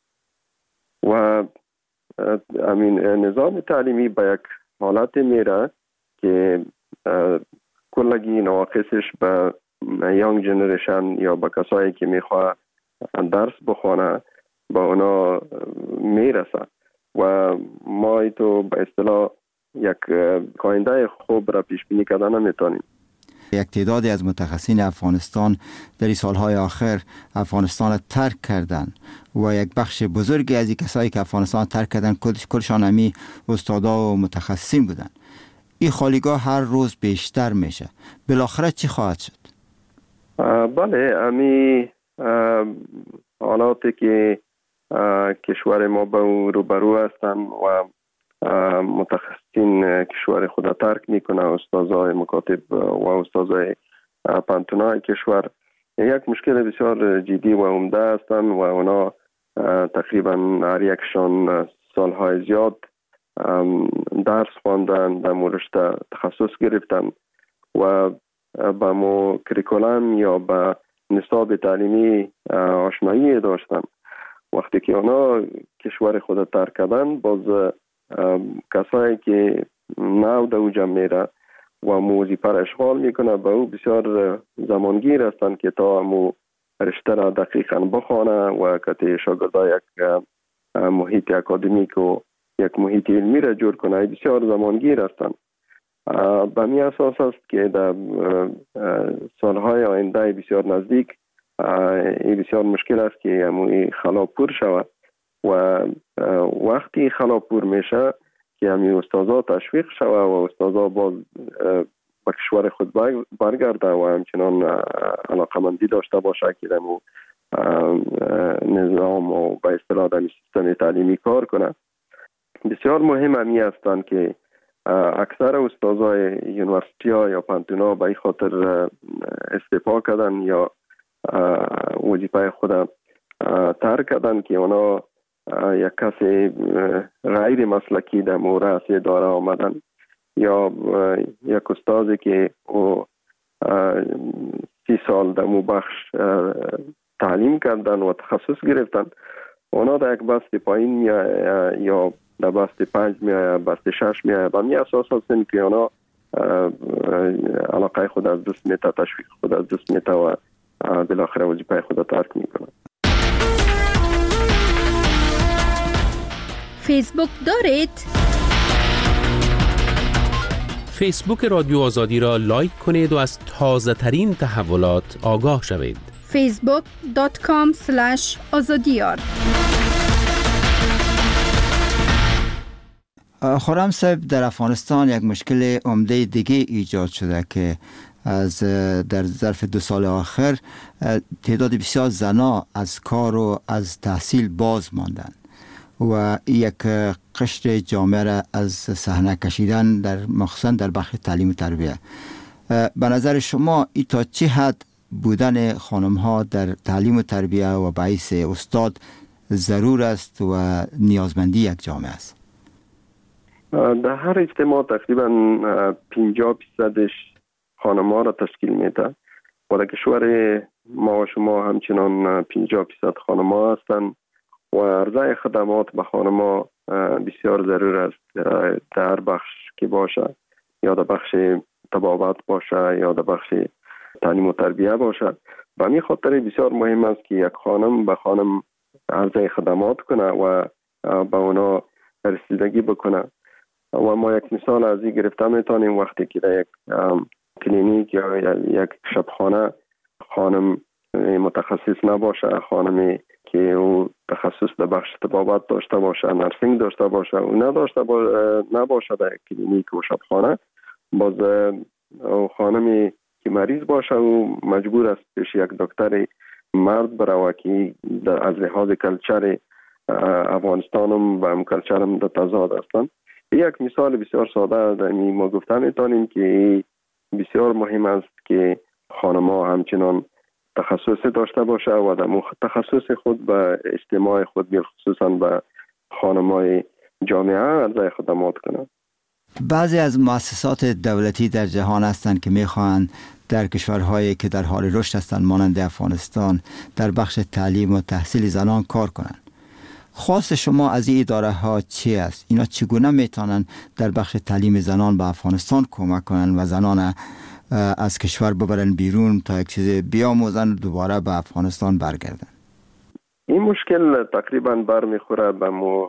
و امین نظام تعلیمی به یک حالت میره که کلگی نواقصش به یانگ جنریشن یا به کسایی که میخواه درس بخونه با اونا میرسه و ما ایتو به اصطلاح یک آینده خوب را پیش بینی کردن نمیتونیم.
یک تعدادی از متخصصین افغانستان در این سالهای آخر افغانستان را ترک کردند و یک بخش بزرگی از این کسایی که افغانستان ترک کردند کلشان همی استادا و متخصصین بودند. این خالیگاه هر روز بیشتر میشه. بالاخره چی خواهد شد؟
بله، امی حالاتی که کشور ما با روبرو هستن و متخصصین کشور خود ترک میکنه، استادای مکاتب و استادای پانتونای کشور یک مشکل بسیار جدی و عمده هستند و اونا تقریبا هر یکشان سالهای زیاد درس خواندن، در رشته تخصص گرفتن و با مو کریکولم یا با نصاب تعلیمی آشنایی داشتن. وقتی که اونا کشور خود ترک کردن، باز کسایی که نو در اوجا میره و موزی پر اشغال میکنه به او بسیار زمانگیر هستند که تا مو رشته را دقیقا بخوانه و که شاگردا یک محیط اکادمیک و یک محیط علمی را جور کنه بسیار زمانگیر هستند به می اساس است که در سالهای آینده بسیار نزدیک این بسیار مشکل است که همون خلا پر شود و وقتی خلا پر میشه که همین استادا تشویق شود و استادا باز به کشور خود برگرده و همچنان علاقمندی داشته باشه که در نظام و به اصطلاح در سیستم تعلیمی کار کنه. بسیار مهم همی هستند که اکثر استادای یونیورسیتی ها یا پانتونا به این خاطر استعفا کردن یا وظیفه خود ترک کردن که اونا یک کسی غیر مسلکی در مورد اداره آمدن یا یک استادی که او سی سال در مو بخش تعلیم کردن و تخصص گرفتن، اونا در یک بست پایین می یا در بست پنج می بست شش می و می اساس هستن که اونا علاقه خود از دست میته، تشویق خود از دست میته و بالاخره وظیفه خود ترک میکنن.
فیسبوک دارید؟
فیسبوک رادیو آزادی را لایک کنید و از تازه ترین تحولات آگاه شوید.
فیسبوک دات کام سلش آزادیار.
خرم صاحب، در افغانستان یک مشکل عمده دیگه ایجاد شده که از در ظرف دو سال آخر تعداد بسیار زنا از کار و از تحصیل باز ماندن و یک قشر جامعه را از صحنه کشیدن در مخصوصا در بخش تعلیم و تربیت. به نظر شما ای تا چه حد بودن خانم ها در تعلیم و تربیت و باعث استاد ضرور است و نیازمندی یک جامعه است؟
در هر اجتماع تقریبا پنجاه درصدش خانم ها را تشکیل میده و در کشور ما و شما همچنان پنجاه درصد خانم ها هستند و عرضه خدمات به خانم ها بسیار ضرور است در بخش که باشه، یا در بخش طبابت باشه یا در بخش تعلیم و تربیه باشه. به همین خاطر بسیار مهم است که یک خانم به خانم عرضه خدمات کنه و به اونا رسیدگی بکنه. و ما یک مثال از این گرفته میتونیم وقتی که در یک کلینیک یا یک شبخانه خانم متخصص نباشه، خانمی که او تخصص در بخش طبابت داشته باشه، نرسینگ داشته باشه و نداشته باشه نباشه در کلینیک و شبخانه، باز خانمی که مریض باشه و مجبور است پیش یک دکتر مرد بروه که از لحاظ کلچر افغانستان هم و هم کلچر هم در تضاد هستند. یک مثال بسیار ساده در ما گفته میتونیم که بسیار مهم است که خانم‌ها همچنان تخصص داشته باشه و در تخصص خود به اجتماع خود خصوصا به خانم‌های جامعه عرضه خدمات کنند.
بعضی از مؤسسات دولتی در جهان هستند که میخواهند در کشورهایی که در حال رشد هستند مانند افغانستان در بخش تعلیم و تحصیل زنان کار کنند. خواست شما از این اداره ها چی است؟ اینا چگونه میتونن در بخش تعلیم زنان به افغانستان کمک کنن و زنان از کشور ببرن بیرون تا یک چیز بیاموزن و دوباره به افغانستان برگردن؟
این مشکل تقریبا برمیخوره به مو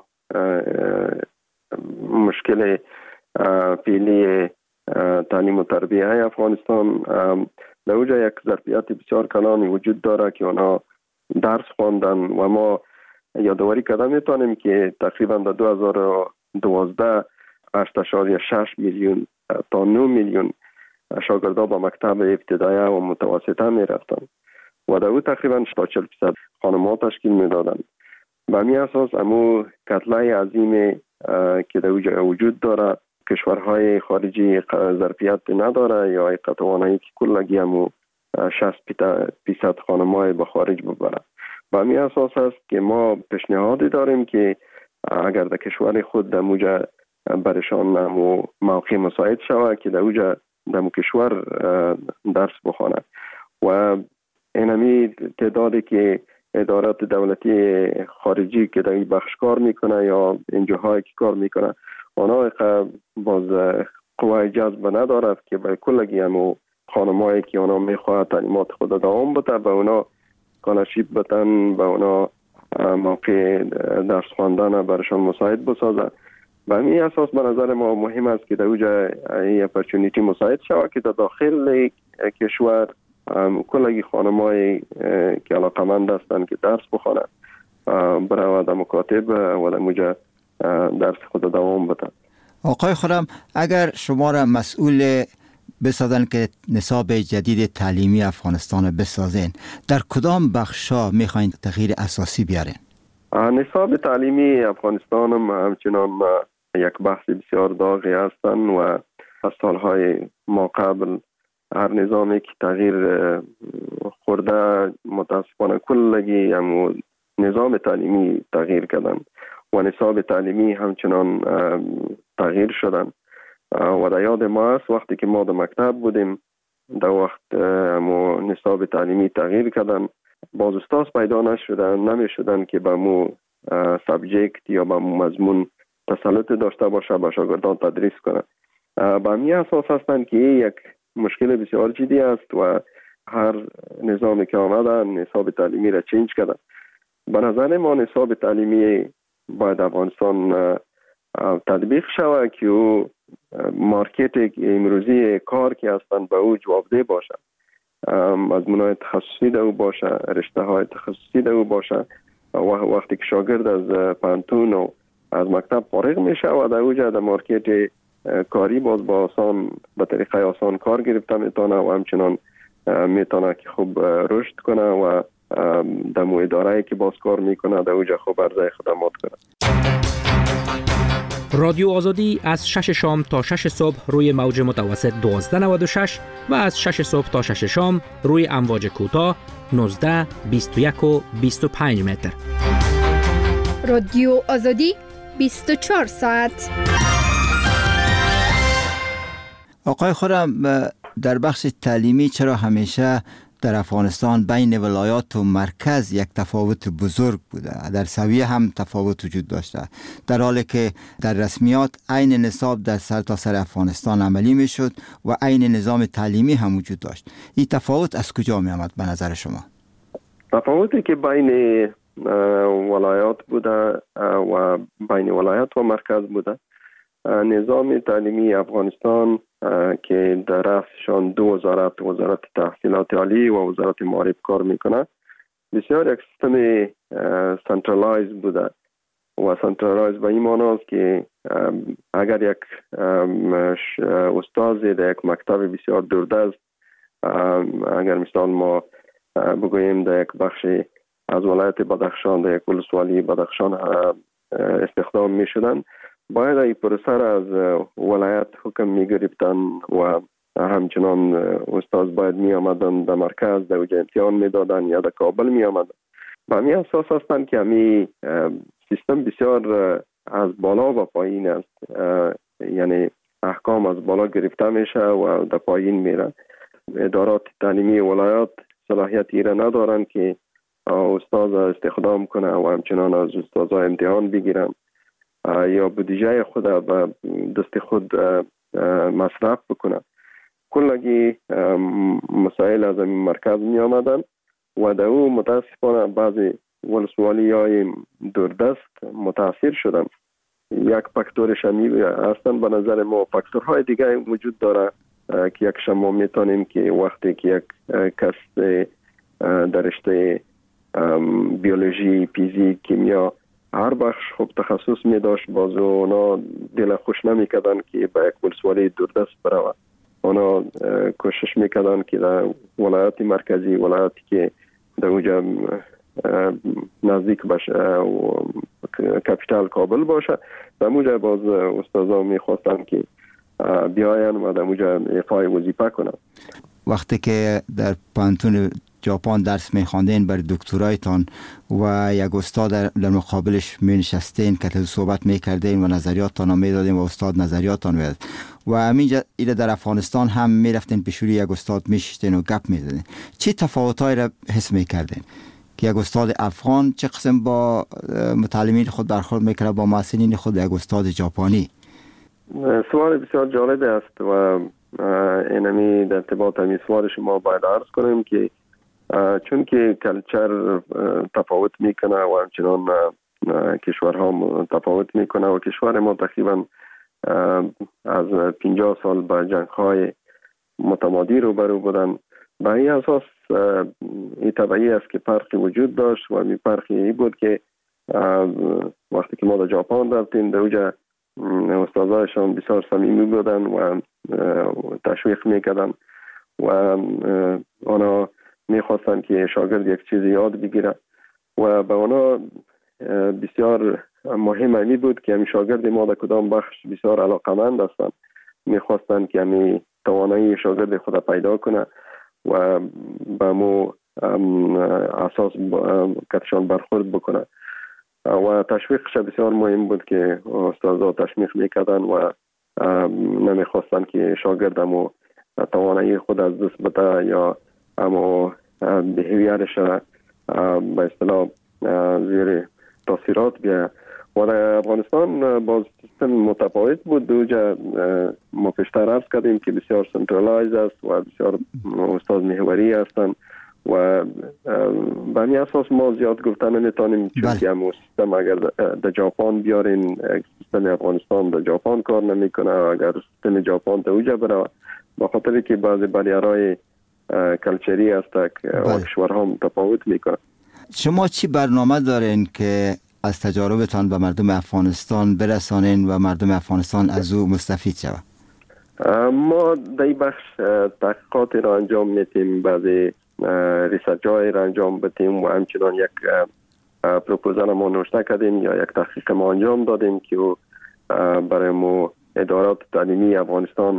مشکل فعلی تعلیم و تربیه افغانستان. در اوجا یک ظرفیت بسیار کلانی وجود داره که اونا درس خواندن و ما یادآوری کردن میتونیم که تقریبا در دو هزار و دوازده هشت اشاریه شش میلیون تا نه میلیون شاگردا با مکتب ابتدایی و متوسطه میرفتن و در او تقریبا تا چهل درصد خانم‌ها تشکیل میدادن. به همین اساس امو کتله عظیم که در اوجا وجود داره، کشورهای خارجی ظرفیت نداره یا توانایی که کلگی امو شصت درصد خانم‌های به خارج ببره. به همین اساس است که ما پیشنهادی داریم که اگر در کشور خود در موجه برشان موقع مساعد شود که در اوجه در کشور درس بخوانه و اینمی تعدادی که ادارات دولتی خارجی که در این بخش کار میکنه یا انجاهایی که کار میکنه اونا باز قوای جذب ندارد که به کلگی همو خانمایی که اونا میخواهد تعلیمات خود دوام بده به اونا کانشیب بتن، به اونا موقع درس خواندن برشان مساعد بسازن به همین اساس به نظر ما مهم است که در اوجا این اپورتونیتی مساعد شود که در داخل کشور کلگی خانمای که علاقمند هستند که درس بخوانند برای در مکاتب و در موجه درس خود دوام بدن.
آقای خرم، اگر شما را مسئول بسازن که نصاب جدید تعلیمی افغانستان بسازین، در کدام بخشا میخواین تغییر اساسی بیارین؟
نصاب تعلیمی افغانستان هم همچنان یک بحث بسیار داغی هستن و از سالهای ما قبل هر نظامی که تغییر خورده متاسفانه کلگی هم نظام تعلیمی تغییر کردن و نصاب تعلیمی همچنان تغییر شدن و در یاد ما است وقتی که ما در مکتب بودیم در وقت مو نصاب تعلیمی تغییر کردن، باز استاد پیدا نشدن نمی شدن که به مو سابجکت یا به مو مضمون تسلط داشته باشه به شاگردان تدریس کنه. به همین اساس هستند که یک مشکل بسیار جدی است و هر نظامی که آمده نصاب تعلیمی را چینج کردن. به نظر ما نصاب تعلیمی باید افغانستان تطبیق شود که او مارکت امروزی کار که هستند به او جوابده باشد، مضمون‌های تخصصی در او باشه، رشته های تخصصی در او باشه و وقتی که شاگرد از پانتون و از مکتب فارغ میشه و در اوجه در مارکت کاری باز با آسان به طریقه آسان کار گرفته میتونه و همچنان میتونه که خوب رشد کنه و در مو اداره که باز کار میکنه در اوجه خوب عرضه خدمات کنه.
رادیو آزادی از شش شام تا شش صبح روی موج متوسط دوازده نود و شش و از شش صبح تا شش شام روی امواج کوتاه نوزده، بیست و یک و بیست و پنج متر.
رادیو آزادی بیست و چهار ساعت.
آقای خرم، در بخش تعلیمی چرا همیشه در افغانستان بین ولایات و مرکز یک تفاوت بزرگ بوده؟ در سویه هم تفاوت وجود داشته، در حالی که در رسمیات عین نصاب در سرتاسر افغانستان عملی می شد و عین نظام تعلیمی هم وجود داشت. این تفاوت از کجا می آمد به نظر شما؟
تفاوتی که بین ولایات بوده و بین ولایات و مرکز بوده، نظام تعلیمی افغانستان که در رأسشان دو وزارت، وزارت تحصیلات عالی و وزارت معارف کار میکنه، بسیار یک سیستم سنترالایز بوده و سنترالایز به این معنی است که اگر یک استاد در یک مکتب بسیار دوردست، اگر مثال ما بگوییم در یک بخش از ولایت بدخشان در یک ولسوالی بدخشان استخدام می شدن، باید این پروسه از ولایت حکم می گرفتن و همچنان استاد باید می آمدن در مرکز در وجه امتحان می دادن یا در کابل می آمدن. به همین اساس هستند که همین سیستم بسیار از بالا و پایین است، یعنی احکام از بالا گرفته میشه و در پایین میره. ادارات تعلیمی ولایات صلاحیت ایره ندارن که استاد استخدام کنه و همچنان از استادان امتحان بگیرن یا بودجه خود به دست خود مصرف بکنه. کلگی مسائل از این مرکز می آمدن و در او متاسفانه بعضی ولسوالی های دوردست متاثر شدن. یک فاکتور شمی هستن به نظر ما. فاکتورهای دیگه وجود داره که یک شما میتونیم که وقتی که یک کس در رشته بیولوژی، فیزیک، کیمیا هر بخش خوب تخصص می داشت، باز اونا دل خوش نمی کردن که به یک ولسوالی دوردست برود. اونا کوشش می کردن که در ولایت مرکزی، ولایتی که در اونجا نزدیک باشه و کپیتال کابل باشه، در اونجا باز استادا می خواستن که بیاین و در اونجا ایفای وظیفه کنن.
وقتی که در پانتون ژاپن درس می‌خواندین بر دکترایتان و یک استاد در مقابلش می‌نشستین که صحبت می‌کردین و نظریاتتان رو می‌دادین و استاد نظریاتتان می‌داد و همینجا ایده در افغانستان هم می‌رفتین پیشوری یک استاد می‌شستین و گپ می‌زدین، چه تفاوتایی را حس می‌کردین که یک استاد افغان چه قسم با متعلمین خود برخورد می‌کرد با محصلین خود یک استاد ژاپنی؟
سوال بسیار جالب است و اینمی در ارتباط همین سوال شما باید عرض کنیم که چون که کلچر تفاوت میکنه و همچنان کشورها متفاوت میکنه و کشور ما تقریبا از پنجاه سال به جنگ‌های متمادی روبرو بودن. به این اساس این طبیعی است که فرقی وجود داشت و این فرقی این بود که وقتی که ما در ژاپن رفتیم در اونجا استادایشان بسیار صمیمی بودن و تشویق میکردن و آنها میخواستن که شاگرد یک چیزی یاد بگیره و به آنها بسیار مهم این بود که همین شاگرد ما در کدام بخش بسیار علاقمند هستند، میخواستن که همین توانایی شاگرد خود پیدا کنه و به مو اساس کتشان برخورد بکنه و تشویقش بسیار مهم بود که استادها تشویق میکردن و نمیخواستن که شاگرد همو توانایی خود از دست بده یا همو بیهیویرش به اصطلاح زیر تاثیرات بیا. و در افغانستان باز سیستم متفاوت بود. دوجا ما پیشتر عرض کردیم که بسیار سنترالایز است و بسیار استاد محوری هستند و به این اساس ما زیاد گفتن نمیتونیم چون که همون سیستم اگر در ژاپن بیارین سیستم افغانستان در ژاپن کار نمیکنه و اگر سیستم ژاپن در اوجا بره به خاطر که بعضی باریرهای کلچری هست که کشورها متفاوت میکنه.
شما چی برنامه دارین که از تجاربتان به مردم افغانستان برسانین و مردم افغانستان از او مستفید شود؟
ما در این بخش تحقیقات را انجام میتیم، بعضی ریسرچ های را انجام بدیم و همچنان یک پروپوزال ما نوشته کردیم یا یک تحقیق ما انجام دادیم که برای ما ادارات تعلیمی افغانستان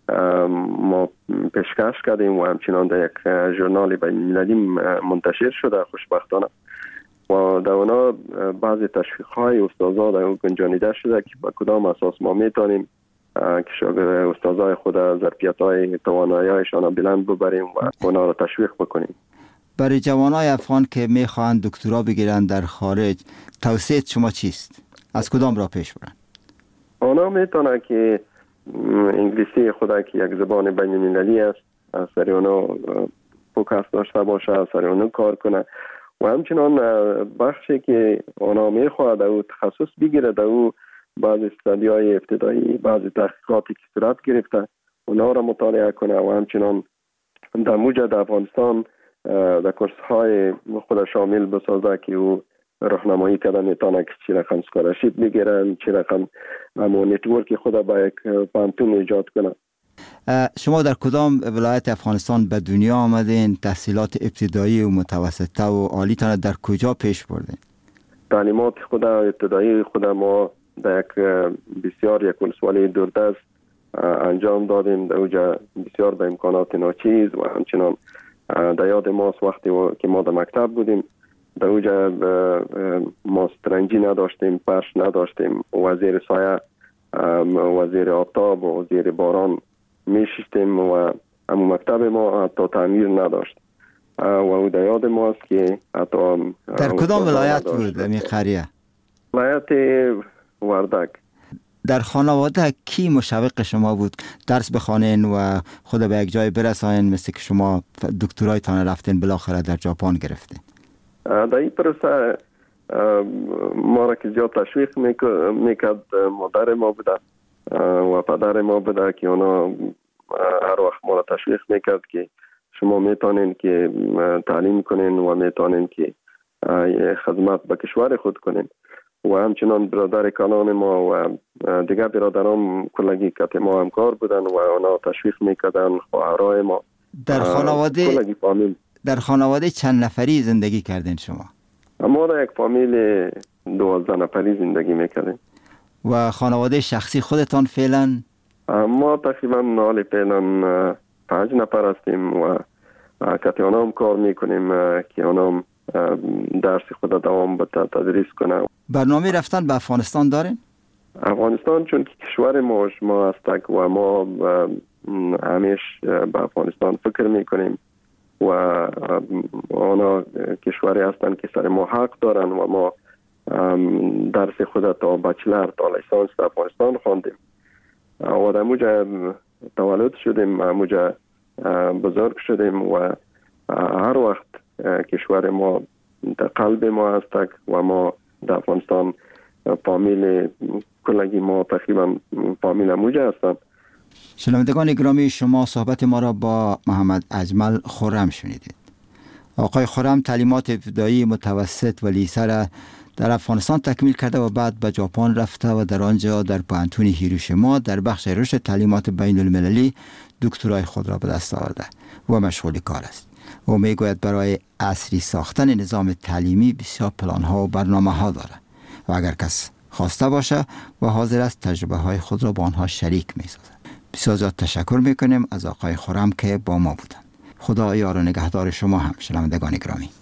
ما پیشکش کردیم و همچنان در یک ژورنال بین المللی منتشر شده خوشبختانه و در اونا بعضی تشویق های استادا در اون گنجانیده شده که با کدام اساس ما میتونیم که شاگرد استادای خود ظرفیت های توانایی هایشان بلند ببریم و اونا رو تشویق بکنیم.
برای جوانای افغان که میخواهند دکترا بگیرن در خارج توصیه شما چیست؟ از کدام را پیش برن؟
اونا میتونه که انگلیسی خود که یک زبان بین المللی است از سر اونا فوکس داشته باشه، از سر اونا کار کنه و همچنان بخشی که اونا میخواد او تخصص بگیره در او بعضی استادی های ابتدایی بعضی تحقیقاتی که صورت گرفته اونا را مطالعه کنه و همچنان در موجد افغانستان در کورس های خود شامل بسازه که او راهنمایی کردن میتونه که چی رقم سکالرشیپ بگیرن، چی رقم همون نتورک خود با یک پانتون ایجاد کنه.
شما در کدام ولایت افغانستان به دنیا آمدین؟ تحصیلات ابتدایی و متوسطه و عالیتان در کجا پیش بردین؟
تعلیمات خود ابتدایی خود ما در یک بسیار یک ولسوالی دوردست انجام دادیم. در اوجا بسیار به امکانات ناچیز و همچنان در یاد ماست وقتی که ما در مکتب بودیم در اوجا ما سترنجی نداشتیم، پرش نداشتیم و زیر سایه و زیر آفتاب و زیر باران میشیستیم و همون مکتب ما حتی تعمیر نداشت و او در یاد ماست که حتی
در کدام ولایت بود می قریه؟
ولایت وردک.
در خانواده کی مشوق شما بود درس بخوانین و خود به یک جای برسانین مثل که شما دکترایتان رفتین بالاخره در ژاپن گرفتین؟
در این پروسه ما را که زیاد تشویق میکرد مادر ما بوده و پدر ما بوده که اونا هر وقت ما را تشویق میکرد که شما میتونین که تعلیم کنین و میتونین که خدمت به کشور خود کنین و همچنان برادر کانان ما و دیگر برادران کلگی که ما همکار بودن و اونا تشویق میکردن خواهرای ما.
در خانواده در خانواده چند نفری زندگی کردین شما؟
ما در یک فامیل دوازده نفری زندگی میکردیم.
و خانواده شخصی خودتان فعلا؟
ما تقریبا حالی فعلا پنج نفر هستیم و که اونا هم کار میکنیم که اونا هم درس خود دوام بده تدریس کنه.
برنامه رفتن به افغانستان دارین؟
افغانستان چون که کشور ما ما هستک و ما همیش به افغانستان فکر میکنیم و اونا کشوری هستن که سر ما حق دارن و ما درس خود تا بچلر تا لیسانس در افغانستان خواندیم و در موجه تولد شدیم، موجه بزرگ شدیم و هر وقت کشور ما در قلب ما هستک و ما در افغانستان فامیل کلگی ما تقریبا فامیل موجه هستند.
شنوندگان گرامی، شما صحبت ما را با محمد اجمل خرم شنیدید. آقای خرم تعلیمات ابتدایی، متوسط و لیسه را در افغانستان تکمیل کرده و بعد به ژاپن رفته و در آنجا در پوهنتون هیروشیما در بخش رشد تعلیمات بین المللی دکترای خود را به دست آورده و مشغول کار است. او میگوید برای عصری ساختن نظام تعلیمی بسیار پلان ها و برنامه ها دارد و اگر کس خواسته باشه و حاضر است تجربه های خود را با آنها شریک می سازد. بسیار زیاد تشکر میکنیم از آقای خرم که با ما بودند. خدا یار و نگهدار شما هم شنوندگان گرامی.